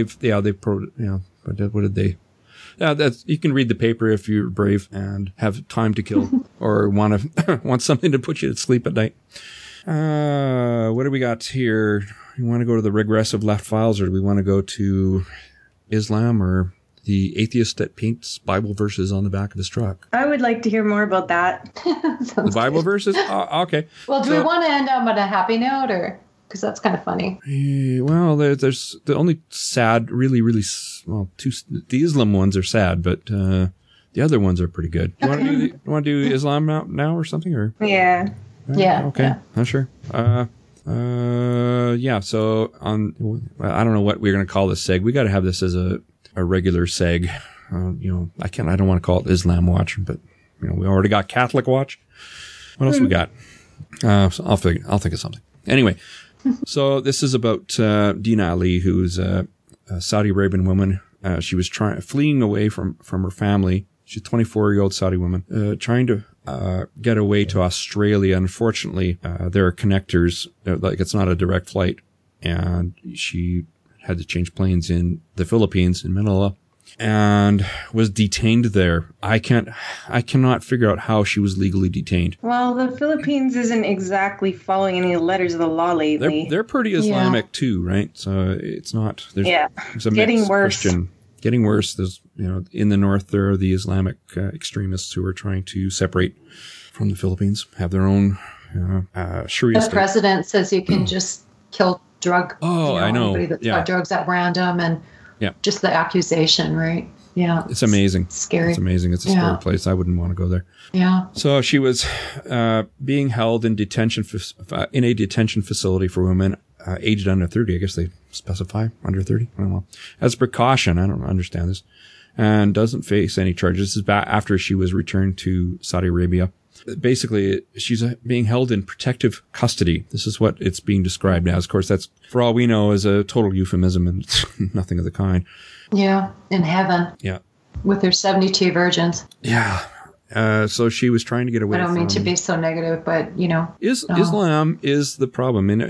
What did they? Yeah, you can read the paper if you're brave and have time to kill or want something to put you to sleep at night. What do we got here? You want to go to the regressive left files, or do we want to go to Islam or the atheist that paints Bible verses on the back of his truck? I would like to hear more about that. The Bible verses? Okay. Well, do we want to end on a happy note, or? Because that's kind of funny. Well, there's the only sad, really, really, the Islam ones are sad, but the other ones are pretty good. You want to do Islam now or something, or? Yeah. Yeah. Okay. Yeah. Not sure. Yeah. So I don't know what we're going to call this seg. We got to have this as a regular seg. I don't want to call it Islam Watch, but we already got Catholic Watch. What else we got? So I'll think of something. Anyway. So this is about Dina Ali, who's a Saudi Arabian woman. She was fleeing away from her family. She's a 24-year-old Saudi woman, trying to get away to Australia. Unfortunately, there are connectors, like it's not a direct flight, and she had to change planes in the Philippines, in Manila, and was detained there. I cannot figure out how she was legally detained. Well, the Philippines isn't exactly following any letters of the law lately. They're pretty Islamic too, right? So it's not. There's a getting worse. Christian. Getting worse. There's in the north there are the Islamic extremists who are trying to separate from the Philippines, have their own Sharia state. The president says you can just kill drug. I know. Anybody that's got drugs at random and. Yeah. Just the accusation, right? Yeah. It's amazing. It's scary. It's amazing. It's a scary place. I wouldn't want to go there. Yeah. So she was being held in a detention facility for women aged under 30. I guess they specify under 30. I don't know. As a precaution, I don't understand this. And doesn't face any charges. This is back after she was returned to Saudi Arabia. Basically, she's being held in protective custody. This is what it's being described as. Of course, that's, for all we know, is a total euphemism and nothing of the kind. Yeah, in heaven. Yeah. With her 72 virgins. Yeah. So she was trying to get away from... I don't mean to be so negative, but, Islam is the problem. And,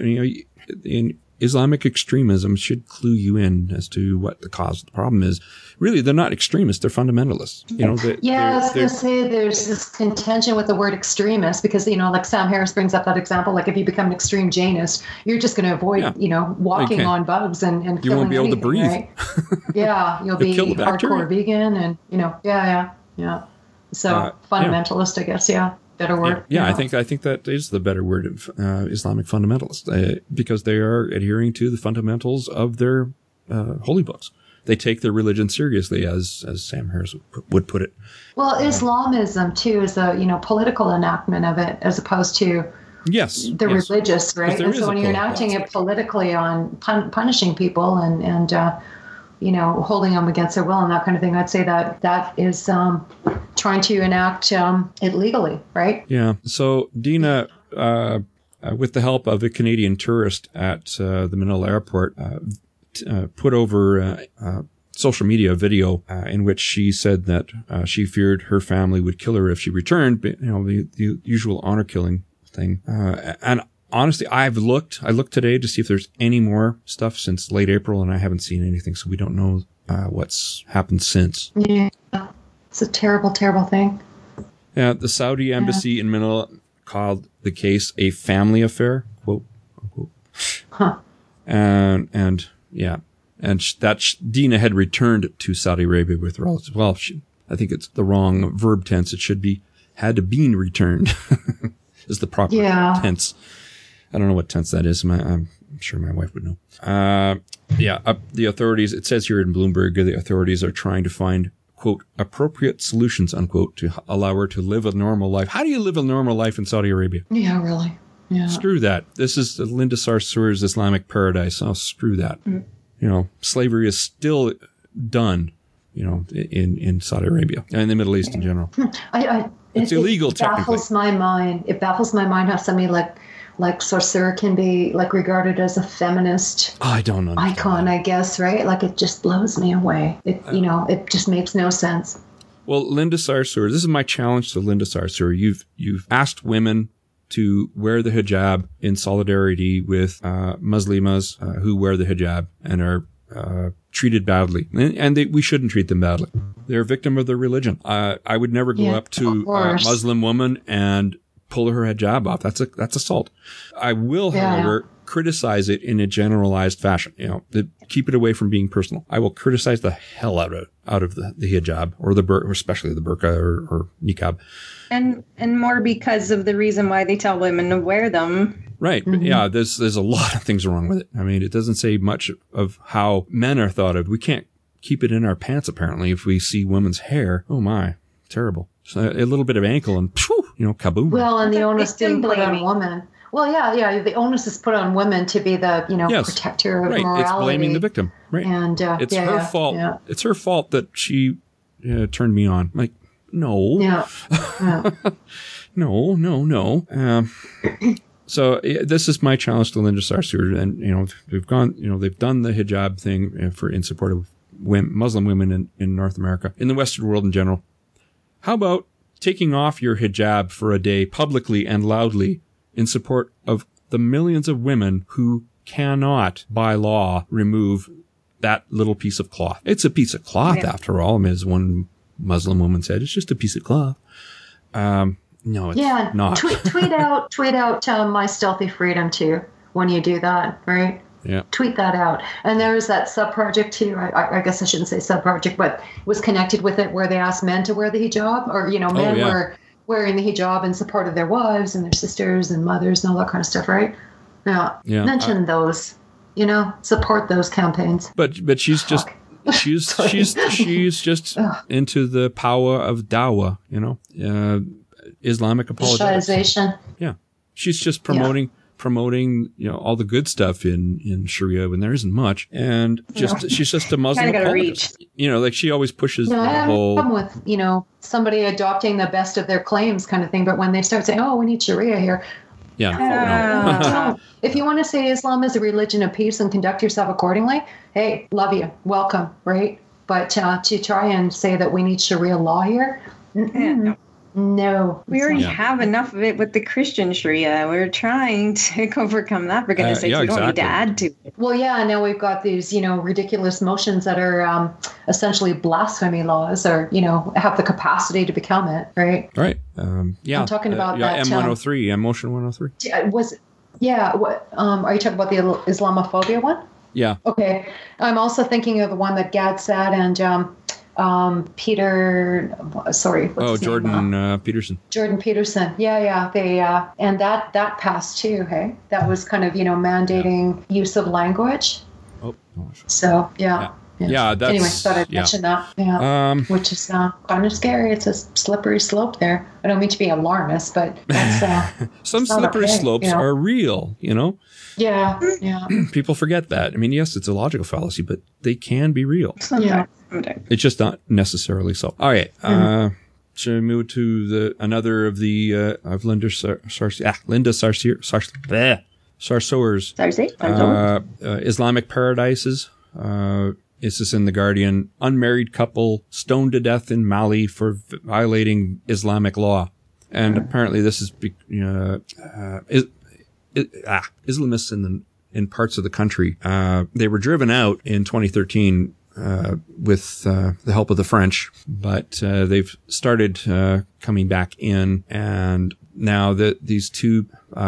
in Islamic extremism should clue you in as to what the cause of the problem is. Really, they're not extremists; they're fundamentalists. I was going to say there's this contention with the word extremist because like Sam Harris brings up that example. Like if you become an extreme Jainist, you're just going to avoid walking on bugs and you killing won't be able to breathe. Right? Yeah, you'll be hardcore vegan and yeah. So fundamentalist, I guess. Yeah. Better word. Yeah, I think that is the better word of Islamic fundamentalists because they are adhering to the fundamentals of their holy books. They take their religion seriously, as Sam Harris would put it. Well, Islamism too is a political enactment of it, as opposed to religious, right? And so when you're enacting it politically on punishing people and holding them against their will and that kind of thing, I'd say that is trying to enact it legally, right? Yeah. So Dina, with the help of a Canadian tourist at the Manila airport, put over social media video in which she said that she feared her family would kill her if she returned. The usual honor killing thing. And honestly, I looked today to see if there's any more stuff since late April, and I haven't seen anything, so we don't know what's happened since. Yeah, it's a terrible, terrible thing. Yeah, the Saudi embassy in Manila called the case a family affair, quote unquote. Huh. And that Dina had returned to Saudi Arabia with relatives. Well, I think it's the wrong verb tense. It should be had been returned is the proper tense. I don't know what tense that is. I'm sure my wife would know. The authorities, it says here in Bloomberg, the authorities are trying to find, quote, appropriate solutions, unquote, to allow her to live a normal life. How do you live a normal life in Saudi Arabia? Yeah, really. Yeah. Screw that. This is Linda Sarsour's Islamic paradise. Oh, screw that. Slavery is still done, in Saudi Arabia and in the Middle East in general. It's illegal, technically. It baffles my mind how somebody like Sarsour can be regarded as a feminist icon, I guess, right? Like it just blows me away. It just makes no sense. Well, Linda Sarsour, this is my challenge to Linda Sarsour. You've asked women to wear the hijab in solidarity with Muslimas who wear the hijab and are treated badly. And we shouldn't treat them badly. They're a victim of their religion. I would never go up to a Muslim woman and pull her hijab off. That's assault. I will, however, criticize it in a generalized fashion. Keep it away from being personal. I will criticize the hell out of the hijab or or especially the burqa or niqab. And more because of the reason why they tell women to wear them. Right. Mm-hmm. Yeah, there's a lot of things wrong with it. I mean, it doesn't say much of how men are thought of. We can't keep it in our pants, apparently, if we see women's hair. Oh, my. Terrible. So a little bit of ankle and, kaboom. Well, and the onus being put on women. Well, yeah. The onus is put on women to be the, protector of morality. It's blaming the victim. Right. And it's her fault. Yeah. It's her fault that she turned me on. Like, no. Yeah. No. So this is my challenge to Linda Sarsour, and they've done the hijab thing in support of Muslim women in North America, in the Western world in general. How about taking off your hijab for a day publicly and loudly in support of the millions of women who cannot, by law, remove that little piece of cloth? It's a piece of cloth, after all, as one Muslim woman said. It's just a piece of cloth. No, it's not. Tweet out My Stealthy Freedom too when you do that, right? Yeah. Tweet that out. And there was that sub-project too. I guess I shouldn't say sub-project, but was connected with it where they asked men to wear the hijab, or men were wearing the hijab in support of their wives and their sisters and mothers and all that kind of stuff, right? Now, mention those. Support those campaigns. But she's just. She's just into the power of dawah, Islamic apologetics. Yeah. She's just promoting promoting, all the good stuff in Sharia when there isn't much. And she's just a Muslim apologist. Like she always pushes the whole... I have a problem with, somebody adopting the best of their claims kind of thing. But when they start saying, we need Sharia here. Yeah. No. If you want to say Islam is a religion of peace and conduct yourself accordingly, hey, love you. Welcome, right? But to try and say that we need Sharia law here, no. We already have enough of it with the Christian Sharia. We're trying to overcome that, for goodness sakes. We don't need to add to it. Well, yeah, now we've got these, ridiculous motions that are essentially blasphemy laws or, have the capacity to become it, right? Right. I'm talking about that. M103, Motion 103. Are you talking about the Islamophobia one? Yeah. Okay. I'm also thinking of the one that Gad said and Peter, Jordan Peterson. Jordan Peterson. Yeah. They and that passed too. Hey, that was kind of mandating use of language. Oh. Gosh. So yeah. Yeah, that's... Anyway, thought I'd mention that. Yeah, which is kind of scary. It's a slippery slope there. I don't mean to be alarmist, but that's... some slippery slopes are real, Yeah. People forget that. I mean, yes, it's a logical fallacy, but they can be real. Yeah. It's just not necessarily so. All right. Should we move to another of the of Linda Sarsour's Islamic Paradises. This is in The Guardian. Unmarried couple stoned to death in Mali for violating Islamic law. And apparently this is Islamists in parts of the country. They were driven out in 2013 with the help of the French, but they've started coming back in, and now these two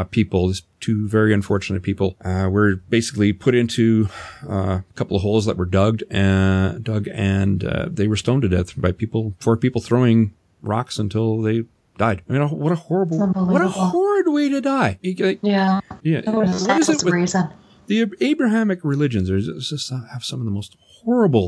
very unfortunate people were basically put into a couple of holes that were dug, and they were stoned to death by four people throwing rocks until they died. I mean, what a horrid way to die. Yeah. What is it with reason? The Abrahamic religions just have some of the most horrible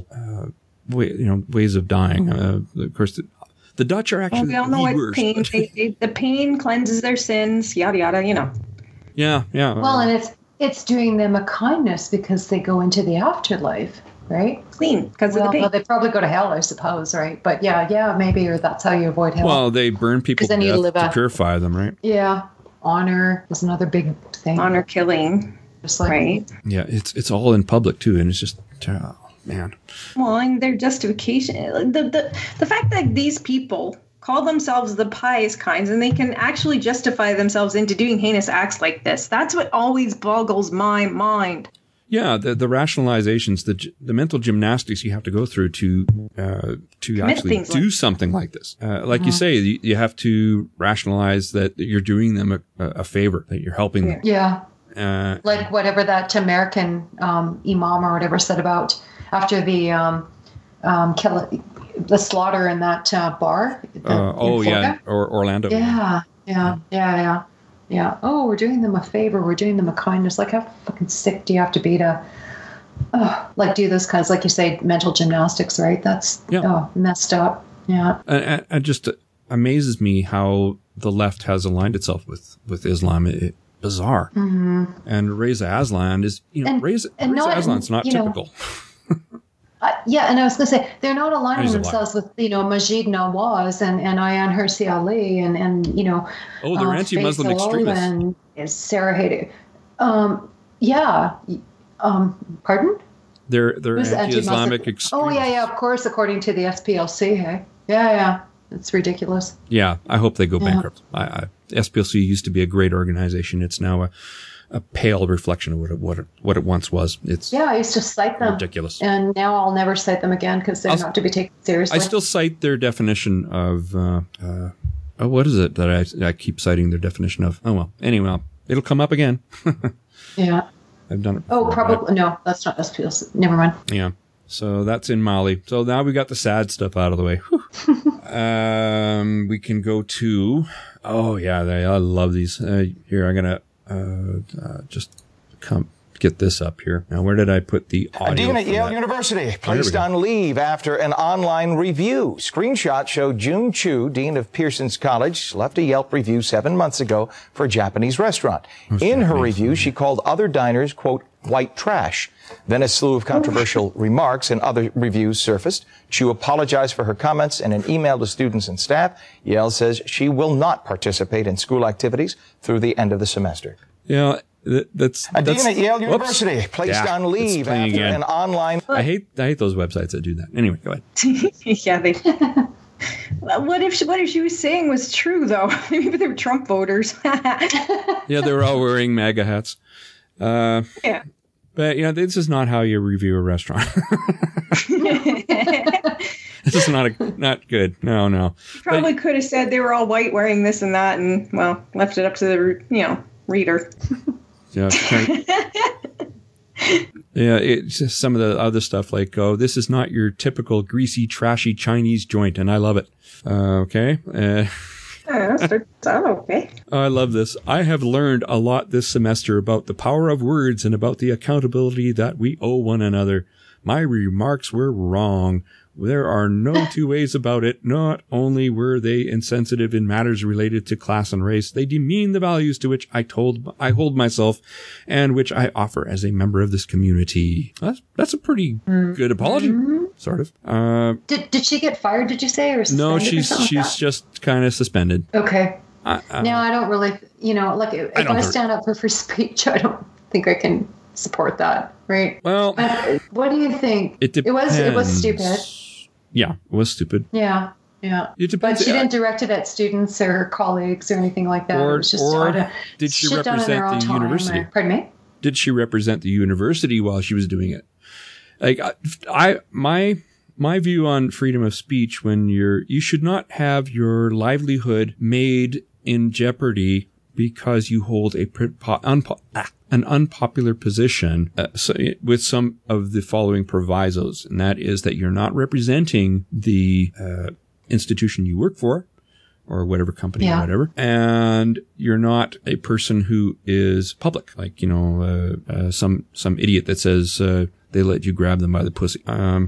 ways of dying. Of course, the Dutch are actually we all know the worst. Pain. The pain cleanses their sins. Yada yada. Yeah. Well, and it's doing them a kindness because they go into the afterlife, right? Clean because of the pain. Well, they probably go to hell, I suppose, right? But yeah, maybe, or that's how you avoid hell. Well, they burn people to death to purify them, right? Yeah. Honor is another big thing. Honor killing. Right. Yeah, it's all in public too, and it's just man. Well, and their justification, the fact that these people call themselves the pious kinds, and they can actually justify themselves into doing heinous acts like this. That's what always boggles my mind. Yeah, the rationalizations, the mental gymnastics you have to go through to actually do something like this. Like you say, you have to rationalize that you're doing them a favor, that you're helping them. Yeah. Like whatever that American imam or whatever said about after the slaughter in that bar. Or Orlando. Yeah. Oh, we're doing them a favor. We're doing them a kindness. Like, how fucking sick do you have to be to, do those kinds, like you say, mental gymnastics, right? That's messed up. Yeah. And it just amazes me how the left has aligned itself with Islam. Bizarre. Mm-hmm. And Reza Aslan is, Reza Aslan's not typical. And I was going to say, they're not aligning themselves with, Majid Nawaz and Ayaan Hirsi Ali and they're anti-Muslim extremists. And Sarah Hayden. Pardon? They're anti-Islamic extremists. Oh, yeah, of course, according to the SPLC, hey? Yeah. It's ridiculous. Yeah, I hope they go bankrupt. SPLC used to be a great organization. It's now a pale reflection of what it once was. I used to cite them. Ridiculous. And now I'll never cite them again because they're not to be taken seriously. I still cite their definition of, what is it that I keep citing their definition of? Oh, well. Anyway, it'll come up again. Yeah. I've done it before. Oh, probably. No, that's not SPLC. Never mind. Yeah. So that's in Mali. So now we got the sad stuff out of the way. We can go to, I love these. Here, I'm going to just get this up here. Now, where did I put the audio? A dean at Yale University placed on leave after an online review. Screenshots show June Chu, dean of Pearson's College, left a Yelp review 7 months ago for a Japanese restaurant. In her review, she called other diners, quote, white trash. Then a slew of controversial remarks and other reviews surfaced. Chu apologized for her comments in an email to students and staff. Yale says she will not participate in school activities through the end of the semester. Yeah. That's a dean at Yale University placed on leave after an online. I hate those websites that do that. Anyway, go ahead. Yeah, they. What if she was saying was true though? Maybe they were Trump voters. Yeah, they were all wearing MAGA hats. Yeah. But this is not how you review a restaurant. This is not good. No. Probably could have said they were all white wearing this and that, and left it up to the reader. Yeah. Yeah, it's just some of the other stuff like, this is not your typical greasy, trashy Chinese joint, and I love it. Okay. Okay. I love this. I have learned a lot this semester about the power of words and about the accountability that we owe one another. My remarks were wrong. There are no two ways about it. Not only were they insensitive in matters related to class and race, they demean the values to which I hold myself and which I offer as a member of this community. That's a pretty good apology, sort of. Did she get fired, did you say? Or no, she's just kind of suspended. Okay. Now, I don't really, if I stand up for free speech, I don't think I can support that, right? Well, what do you think? It depends. It was stupid. Yeah, it was stupid. Yeah. But she didn't direct it at students or her colleagues or anything like that. Or it was just did she represent the university? Pardon me? Did she represent the university while she was doing it? Like, my view on freedom of speech, when you should not have your livelihood made in jeopardy because you hold an unpopular position with some of the following provisos, and that is that you're not representing the institution you work for or whatever company or whatever, and you're not a person who is public, like some idiot that says they let you grab them by the pussy.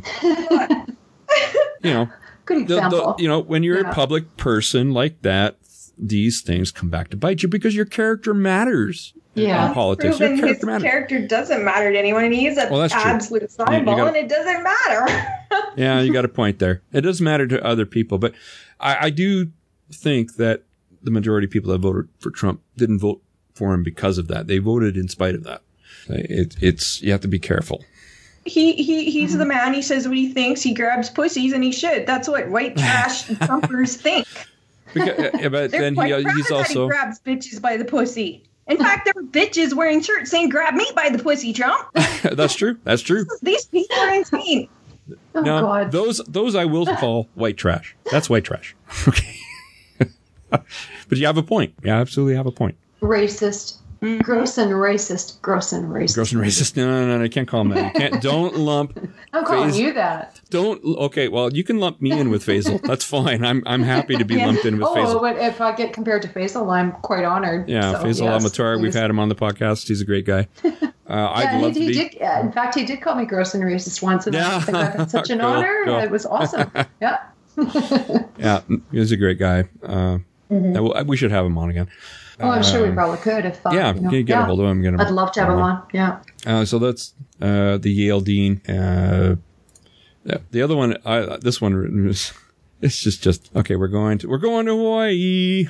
Good example. When you're a public person like that, these things come back to bite you because your character matters. Yeah, in politics. Your character doesn't matter to anyone. He's an absolute sideball, and it doesn't matter. Yeah, you got a point there. It doesn't matter to other people, but I do think that the majority of people that voted for Trump didn't vote for him because of that. They voted in spite of that. It's you have to be careful. He's the man. He says what he thinks. He grabs pussies, and he should. That's what white trash Trumpers think. But then he's also he grabs bitches by the pussy. In fact, there were bitches wearing shirts saying "Grab me by the pussy, Trump." That's true. These people are insane. Now, God. Those I will call white trash. That's white trash. Okay. But you have a point. You absolutely have a point. Racist. Mm-hmm. Gross and racist. No, I can't call him that. Don't lump. I'm calling you that. Okay, well, you can lump me in with Faisal. That's fine. I'm happy to be lumped in with Faisal. Oh, but if I get compared to Faisal, I'm quite honored. Yeah, so, Faisal Al-Mutar, we've had him on the podcast. He's a great guy. I'd love to be. In fact, he did call me gross and racist once, and I think I had such an honor. Cool. It was awesome. Yeah. Yeah, he's a great guy. We should have him on again. Oh, I'm sure we probably could if. Get a hold of him. I'd love to have him on. Yeah. So that's the Yale dean. The other one, this one was. It's just okay. We're going to Hawaii.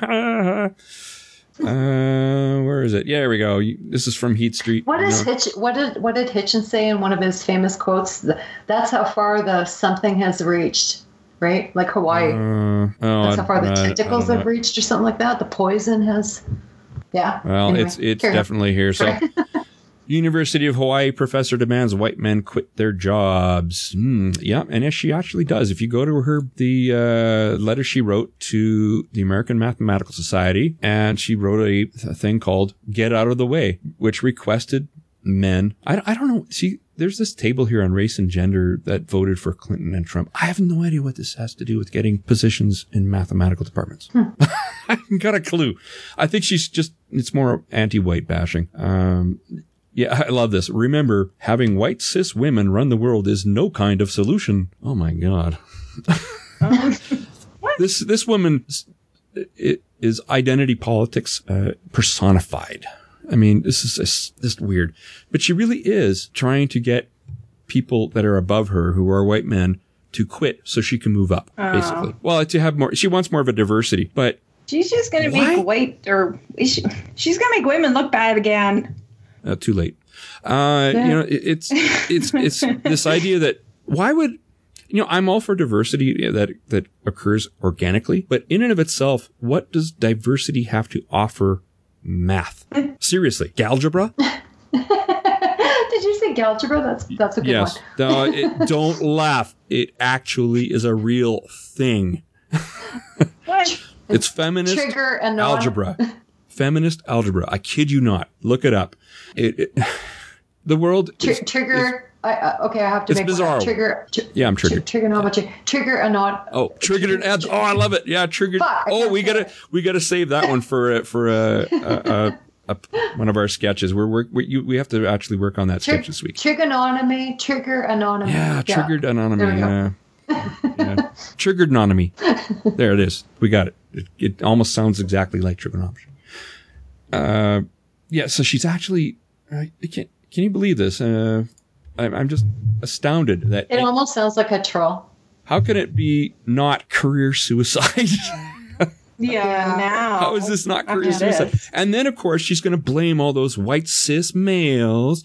Where is it? Yeah, here we go. This is from Heat Street. What did Hitchens say in one of his famous quotes? That's how far the something has reached. Right? Like Hawaii. That's how far the tentacles have reached or something like that. The poison has... Yeah. Well, anyway, it's definitely here. So, University of Hawaii professor demands white men quit their jobs. Yeah, and she actually does. If you go to the letter she wrote to the American Mathematical Society, and she wrote a thing called Get Out of the Way, which requested men... I don't know. See... There's this table here on race and gender that voted for Clinton and Trump. I have no idea what this has to do with getting positions in mathematical departments. I haven't got a clue. I think it's more anti-white bashing. Yeah, I love this. Remember, having white cis women run the world is no kind of solution. Oh my God. This woman is identity politics personified. I mean, this is just weird. But she really is trying to get people that are above her, who are white men, to quit so she can move up, basically. Well, to have more, she wants more of a diversity, but she's just going to make she's going to make women look bad again. Too late. You know, it's this idea that why would, you know, I'm all for diversity that occurs organically, but in and of itself, what does diversity have to offer math? Seriously, algebra? Did you say algebra? That's a good one. Yes. Don't laugh. It actually is a real thing. What? It's feminist algebra. Feminist algebra. I kid you not. Look it up. The world trigger. Okay, I have to make bizarre. One. Trigger. Yeah, I'm triggered. Trigonometry. Trigger and not. Oh, triggered and oh, I love it. Yeah, triggered. We gotta save that one for one of our sketches. We have to actually work on that sketch this week. Trigononomy, trigger anonomy. Yeah, triggered anonomy. Yeah. Triggered anonomy. There it is. We got it. It almost sounds exactly like trigonometry. Yeah. So she's actually. Can you believe this? I'm just astounded that it almost sounds like a troll. How can it be not career suicide? Yeah, now. How is this not career suicide? And then, of course, she's going to blame all those white cis males.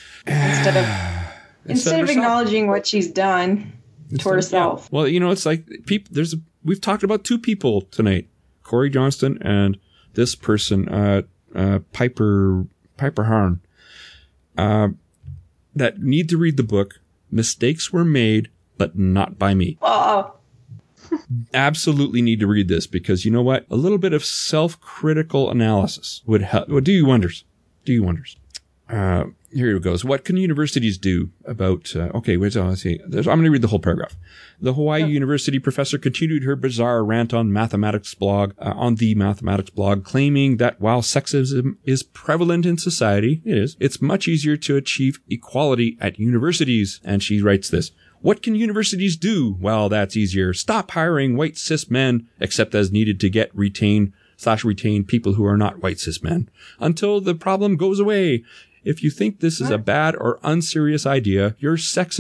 Instead of acknowledging what she's done to herself. Yeah. Well, you know, it's like we've talked about two people tonight, Corey Johnston and this person, Piper Harn, that need to read the book. Mistakes were made, but not by me. Oh. Absolutely need to read this, because you know what? A little bit of self-critical analysis would help. Would do you wonders. Here it goes. What can universities do about, okay, wait, let's see. I'm going to read the whole paragraph. The Hawaii University professor continued her bizarre rant on the mathematics blog, claiming that while sexism is prevalent in society, it's much easier to achieve equality at universities. And she writes this. What can universities do? Well, that's easier. Stop hiring white cis men, except as needed to retain people who are not white cis men, until the problem goes away. If you think this is a bad or unserious idea, your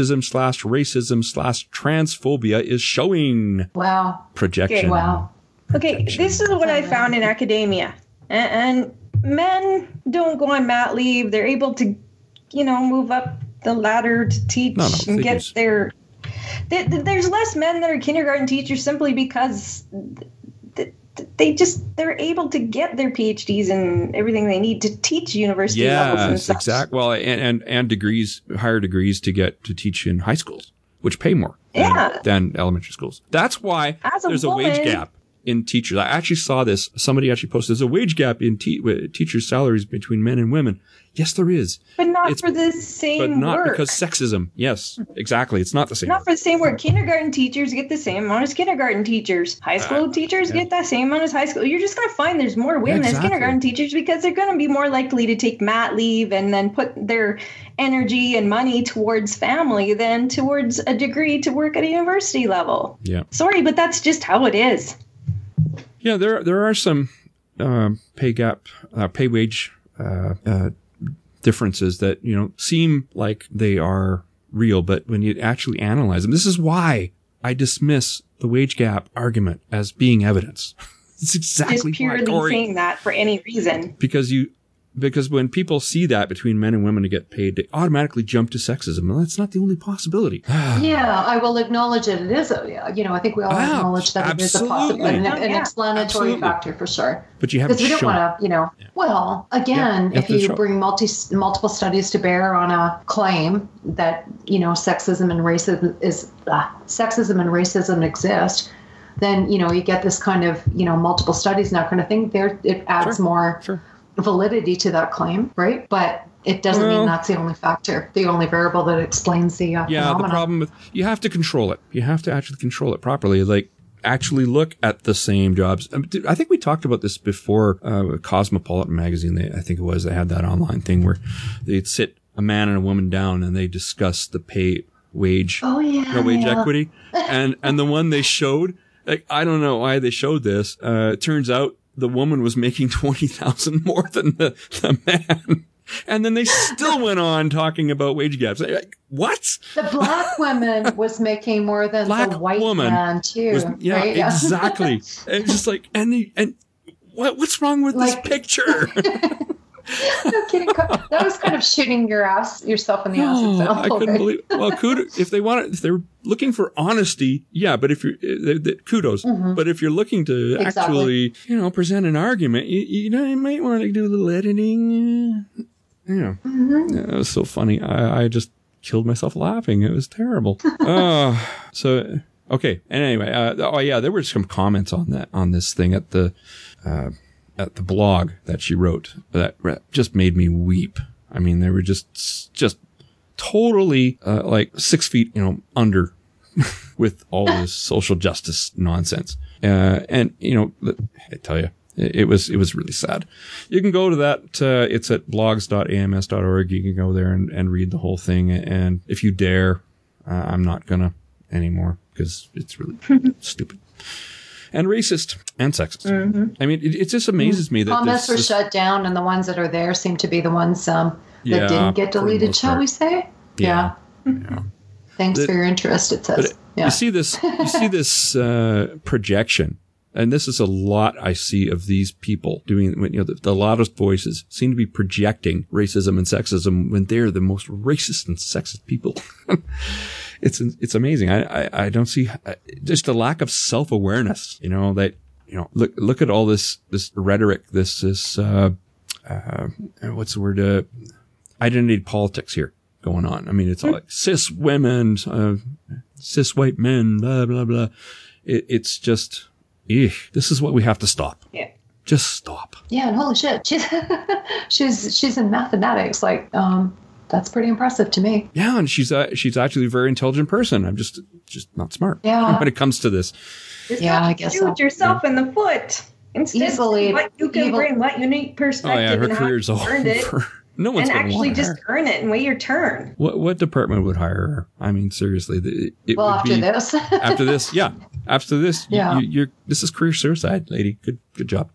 sexism/racism/transphobia is showing. Wow. Projection. Okay, wow. Okay, this is what I found in academia. And men don't go on mat leave. They're able to, move up the ladder to teach and get their... There's less men that are kindergarten teachers simply because... they're able to get their PhDs and everything they need to teach university levels and stuff. Exactly. Well, and degrees, higher degrees to teach in high schools, which pay more than elementary schools. That's why there's a wage gap in teachers. I actually saw this. Somebody actually posted there's a wage gap in teachers' salaries between men and women. Yes, there is. But not for the same work. But not because sexism. Yes, exactly. It's not the same. Not for the same work. Kindergarten teachers get the same amount as kindergarten teachers. High school teachers get the same amount as high school. You're just going to find there's more women as kindergarten teachers because they're going to be more likely to take mat leave and then put their energy and money towards family than towards a degree to work at a university level. Yeah. Sorry, but that's just how it is. Yeah, there are some pay wage differences that, seem like they are real, but when you actually analyze them, this is why I dismiss the wage gap argument as being evidence. It's exactly just purely saying that for any reason. Because when people see that between men and women to get paid, they automatically jump to sexism. And that's not the only possibility. Yeah, I will acknowledge it. It is I think we all acknowledge that it is a possibility, an explanatory factor for sure. But you haven't shown. Because we don't want to, well, again, if you bring multiple studies to bear on a claim that, sexism and racism exist, then, you get this kind of, multiple studies and that kind of thing. It adds more validity to that claim, right? But it doesn't mean that's the only factor, the only variable that explains the phenomenon. The problem with you have to control it. You have to actually control it properly. Like actually look at the same jobs. I think we talked about this before. Cosmopolitan magazine, I think it was, they had that online thing where they'd sit a man and a woman down and they discuss the wage equity. And the one they showed, like, I don't know why they showed this. It turns out the woman was making $20,000 more than the man. And then they still went on talking about wage gaps. Like, what? The black woman was making more than the white man too. Right? Exactly. And just like, and what's wrong with this picture? No kidding. That was kind of shooting yourself in the ass example. I couldn't believe. Well, kudos if they're looking for honesty, yeah. But if you're kudos. Mm-hmm. But if you're looking to actually, present an argument, you might want to do a little editing. Mm-hmm. It was so funny. I just killed myself laughing. It was terrible. So okay. And anyway, there were some comments on this thing at the blog that she wrote that just made me weep. I mean, they were just totally, 6 feet, under with all this social justice nonsense. And I tell you, it was really sad. You can go to that. It's at blogs.ams.org. You can go there and read the whole thing. And if you dare, I'm not gonna anymore because it's really stupid. And racist and sexist. Mm-hmm. I mean, it just amazes me that comments were shut down, and the ones that are there seem to be the ones that didn't get deleted. Shall we say? Yeah. Thanks for your interest. It says. You see this projection, and this is a lot I see of these people doing. The loudest voices seem to be projecting racism and sexism when they're the most racist and sexist people. It's amazing. I don't see just a lack of self-awareness, look at all this rhetoric, this what's the word, identity politics here going on. I mean, it's all like cis women, cis white men, blah, blah, blah. It's just, this is what we have to stop. Yeah. Just stop. Yeah. And holy shit. She's in mathematics. That's pretty impressive to me. Yeah, and she's actually a very intelligent person. I'm just not smart. Yeah. When it comes to this. I guess shoot yourself in the foot. Instead, easily, what you can bring, what unique perspective, her career's over. No one's going to actually just earn it and wait your turn. What department would hire her? I mean, seriously, after this. After this, yeah. After this, you're this is career suicide, lady. Good job.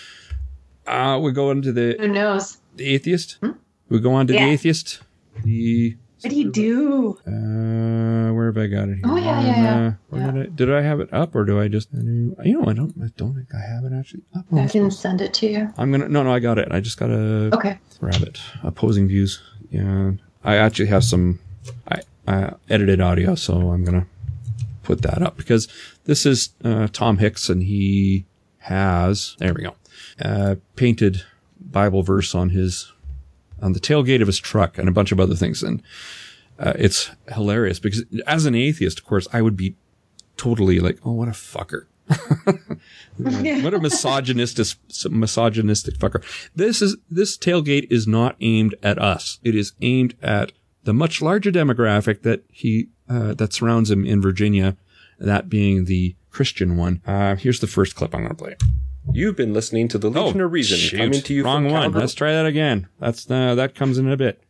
We go into the. Who knows? The atheist. We go on to the atheist. What do you do? Where have I got it here? Oh yeah. Did I have it up or do I just? I don't think I have it actually up. I can send it to you. I'm gonna. No, I got it. I just gotta. Grab it. Opposing views. Yeah. I actually have some. I edited audio, so I'm gonna put that up because this is Tom Hicks, and he has. There we go. Painted Bible verse on the tailgate of his truck and a bunch of other things. And it's hilarious because as an atheist, of course, I would be totally like, oh, what a fucker. What a misogynistic fucker. This tailgate is not aimed at us. It is aimed at the much larger demographic that surrounds him in Virginia, that being the Christian one. Here's the first clip I'm going to play. You've been listening to the Legion of Reason coming to you wrong from one. Calvary. Let's try that again. That comes in a bit.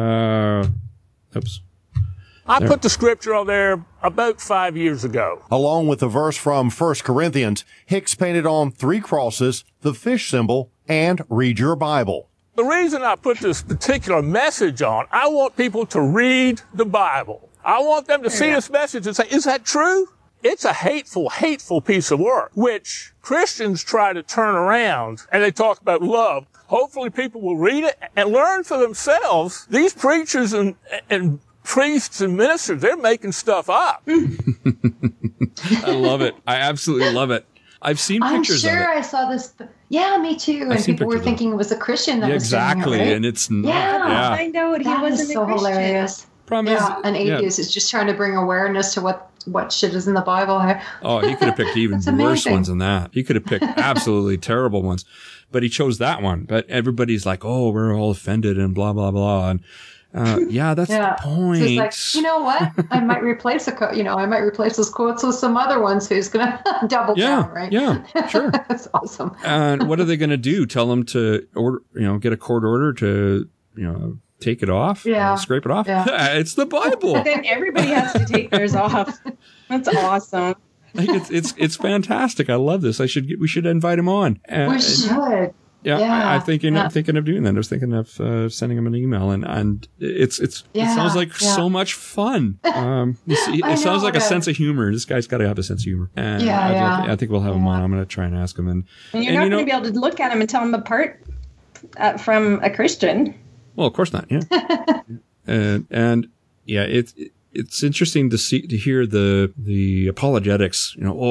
Oops. I put the scripture on there about 5 years ago. Along with the verse from 1 Corinthians, Hicks painted on 3 crosses, the fish symbol, and read your Bible. The reason I put this particular message on, I want people to read the Bible. I want them to see this message and say, is that true? It's a hateful, hateful piece of work, which Christians try to turn around, and they talk about love. Hopefully people will read it and learn for themselves. These preachers and priests and ministers, they're making stuff up. I love it. I absolutely love it. I've seen pictures of it. I'm sure I saw this. Yeah, me too. And people were thinking it was a Christian that was doing it, right? And it's not. Yeah. I know he wasn't so a Christian. Hilarious. Problem is, an atheist is just trying to bring awareness to what shit is in the Bible. Oh, he could have picked even worse ones than that. He could have picked absolutely terrible ones, but he chose that one. But everybody's like, oh, we're all offended and blah, blah, blah. That's the point. So it's like, you know what? I might replace those quotes with some other ones who's going to double down, right? Yeah, sure. That's awesome. And what are they going to do? Tell them to order, get a court order to, take it off? Scrape it off? Yeah. It's the Bible. Then everybody has to take theirs off. That's awesome. It's fantastic. I love this. We should invite him on. We should. Yeah. I'm thinking of doing that. I was thinking of sending him an email, and it sounds like so much fun. It sounds like a sense of humor. This guy's got to have a sense of humor. And I think we'll have him on. I'm going to try and ask him. And you're not going to be able to look at him and tell him apart from a Christian. Well, of course not. Yeah. It's interesting to hear the apologetics.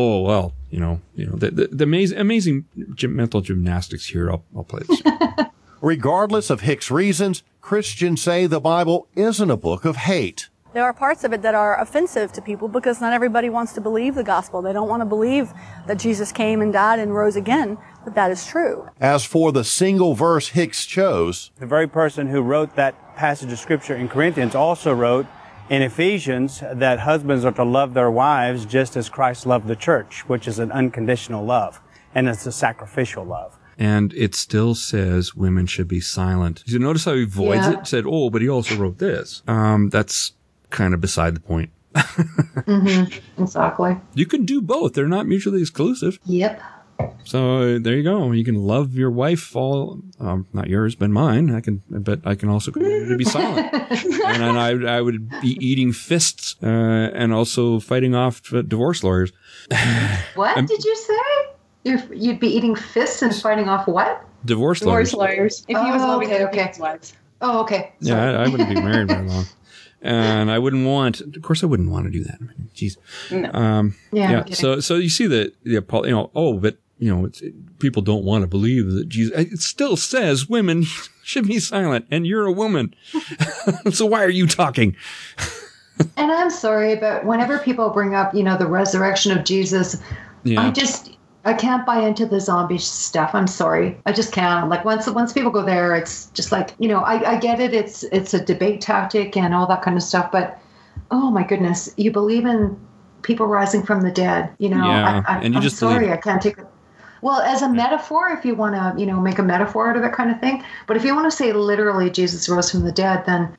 The amazing mental gymnastics here. I'll play this. Regardless of Hick's reasons, Christians say the Bible isn't a book of hate. There are parts of it that are offensive to people because not everybody wants to believe the gospel. They don't want to believe that Jesus came and died and rose again, but that is true. As for the single verse Hicks chose, the very person who wrote that passage of Scripture in Corinthians also wrote in Ephesians that husbands are to love their wives just as Christ loved the church, which is an unconditional love, and it's a sacrificial love. And it still says women should be silent. You notice how he avoids it? Said, but he also wrote this. That's kind of beside the point. Exactly. You can do both. They're not mutually exclusive. Yep. So there you go. You can love your wife not yours, but mine. I can also be silent. And I would be eating fists, and also fighting off divorce lawyers. What did you say? You'd be eating fists and fighting off what? Divorce lawyers. If he was loving his wives. Oh, okay. Sorry. Yeah, I wouldn't be married very long. And I wouldn't want to do that. I mean, geez. No. So you see but people don't want to believe that Jesus, it still says women should be silent, and you're a woman. So why are you talking? And I'm sorry, but whenever people bring up, the resurrection of Jesus, I can't buy into the zombie stuff. I'm sorry. I just can't. Like once people go there, it's just like, I get it. It's a debate tactic and all that kind of stuff. But oh my goodness, you believe in people rising from the dead, I'm sorry. I can't take it. Well, as a metaphor, if you want to, make a metaphor out of it kind of thing. But if you want to say literally Jesus rose from the dead, then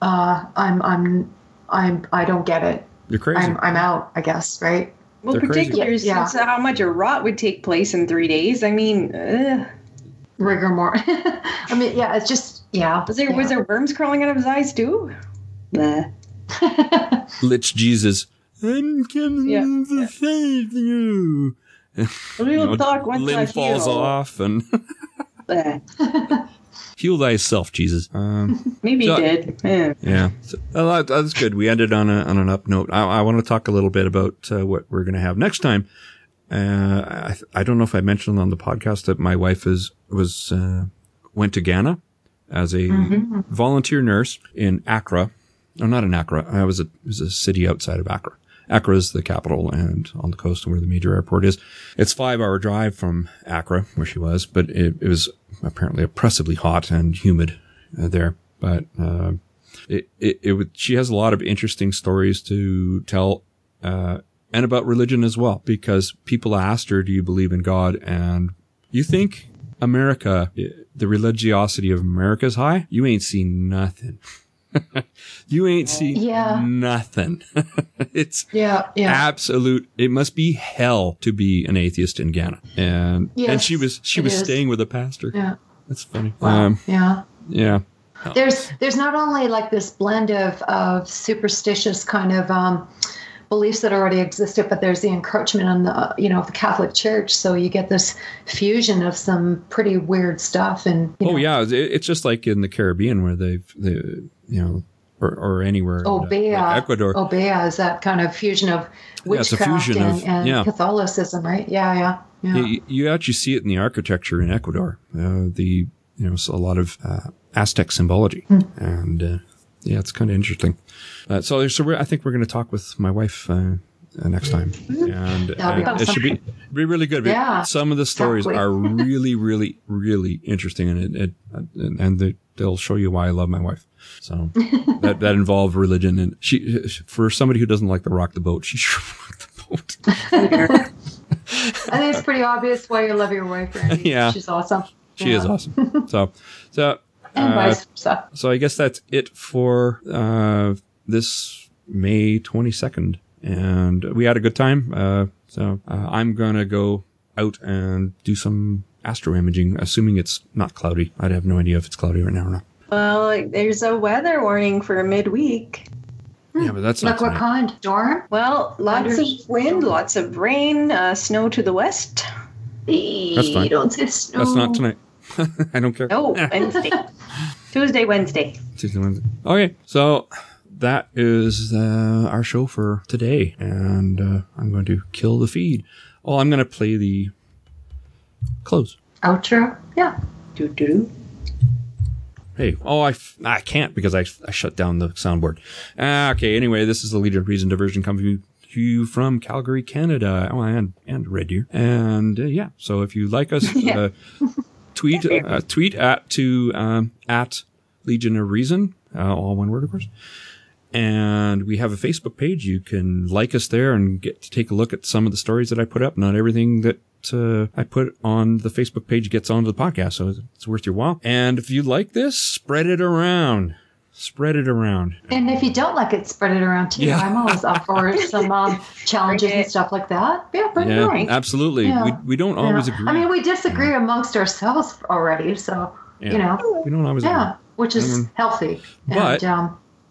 I don't get it. You're crazy. I'm out, I guess. Right. Well, particularly since how much a rot would take place in 3 days. I mean, rigor mortis. I mean, it's just, Was there worms crawling out of his eyes too? Nah. Lich Jesus. I'm coming to save you. We'll talk once limb falls off and heal thyself, Jesus. Maybe he did. Yeah. So, that's good. We ended on an up note. I want to talk a little bit about what we're going to have next time. I don't know if I mentioned on the podcast that my wife went to Ghana as a volunteer nurse in Accra. No, not in Accra. It was a city outside of Accra. Accra is the capital and on the coast where the major airport is. It's 5-hour drive from Accra, where she was, but it was apparently oppressively hot and humid there. But she has a lot of interesting stories to tell, and about religion as well, because people asked her, "Do you believe in God?" And you think America, the religiosity of America is high? You ain't seen nothing. You ain't seen nothing. It's absolute. It must be hell to be an atheist in Ghana. And she was staying with a pastor. Yeah. That's funny. Wow. Yeah. There's not only like this blend of superstitious kind of beliefs that already existed, but there's the encroachment on the the Catholic Church. So you get this fusion of some pretty weird stuff. And it's just like in the Caribbean where or anywhere. Obeah, Ecuador. Obeah is that kind of fusion of witchcraft and Catholicism, right? Yeah. You actually see it in the architecture in Ecuador. So a lot of Aztec symbology, and it's kind of interesting. So I think we're going to talk with my wife next time, and it should be really good. Yeah, some of the stories are really, really, really interesting, and they'll show you why I love my wife. So that involved religion, and she, for somebody who doesn't like to rock the boat, she sure rocked the boat. I think it's pretty obvious why you love your wife, Randy. Yeah, she's awesome. She is awesome. So and vice versa. So I guess that's it for this May 22nd, and we had a good time. So I'm gonna go out and do some astro imaging, assuming it's not cloudy. I have no idea if it's cloudy right now or not. Well, there's a weather warning for midweek. Yeah, but that's not like what kind? Storm? Well, lots of wind, lots of rain, snow to the west. That's fine. Don't say snow. That's not tonight. I don't care. No, Wednesday. Tuesday, Wednesday. Okay, so that is our show for today, and I'm going to kill the feed. Oh, I'm going to play the close. Outro? Yeah. Do-do-do. Hey, I can't because I shut down the soundboard. Okay, anyway, this is the Legion of Reason diversion coming to you from Calgary, Canada. Oh, and Red Deer. And yeah, so if you like us, tweet at Legion of Reason, all one word, of course. And we have a Facebook page. You can like us there and get to take a look at some of the stories that I put up. Not everything that I put on the Facebook page gets onto the podcast, so it's worth your while. And if you like this, spread it around. Spread it around. And if you don't like it, spread it around too. Yeah. I'm always up for some challenges and stuff like that. Yeah, bring it on. Absolutely. Yeah. We don't always agree. I mean, we disagree amongst ourselves already, so, we don't always agree. which is healthy. But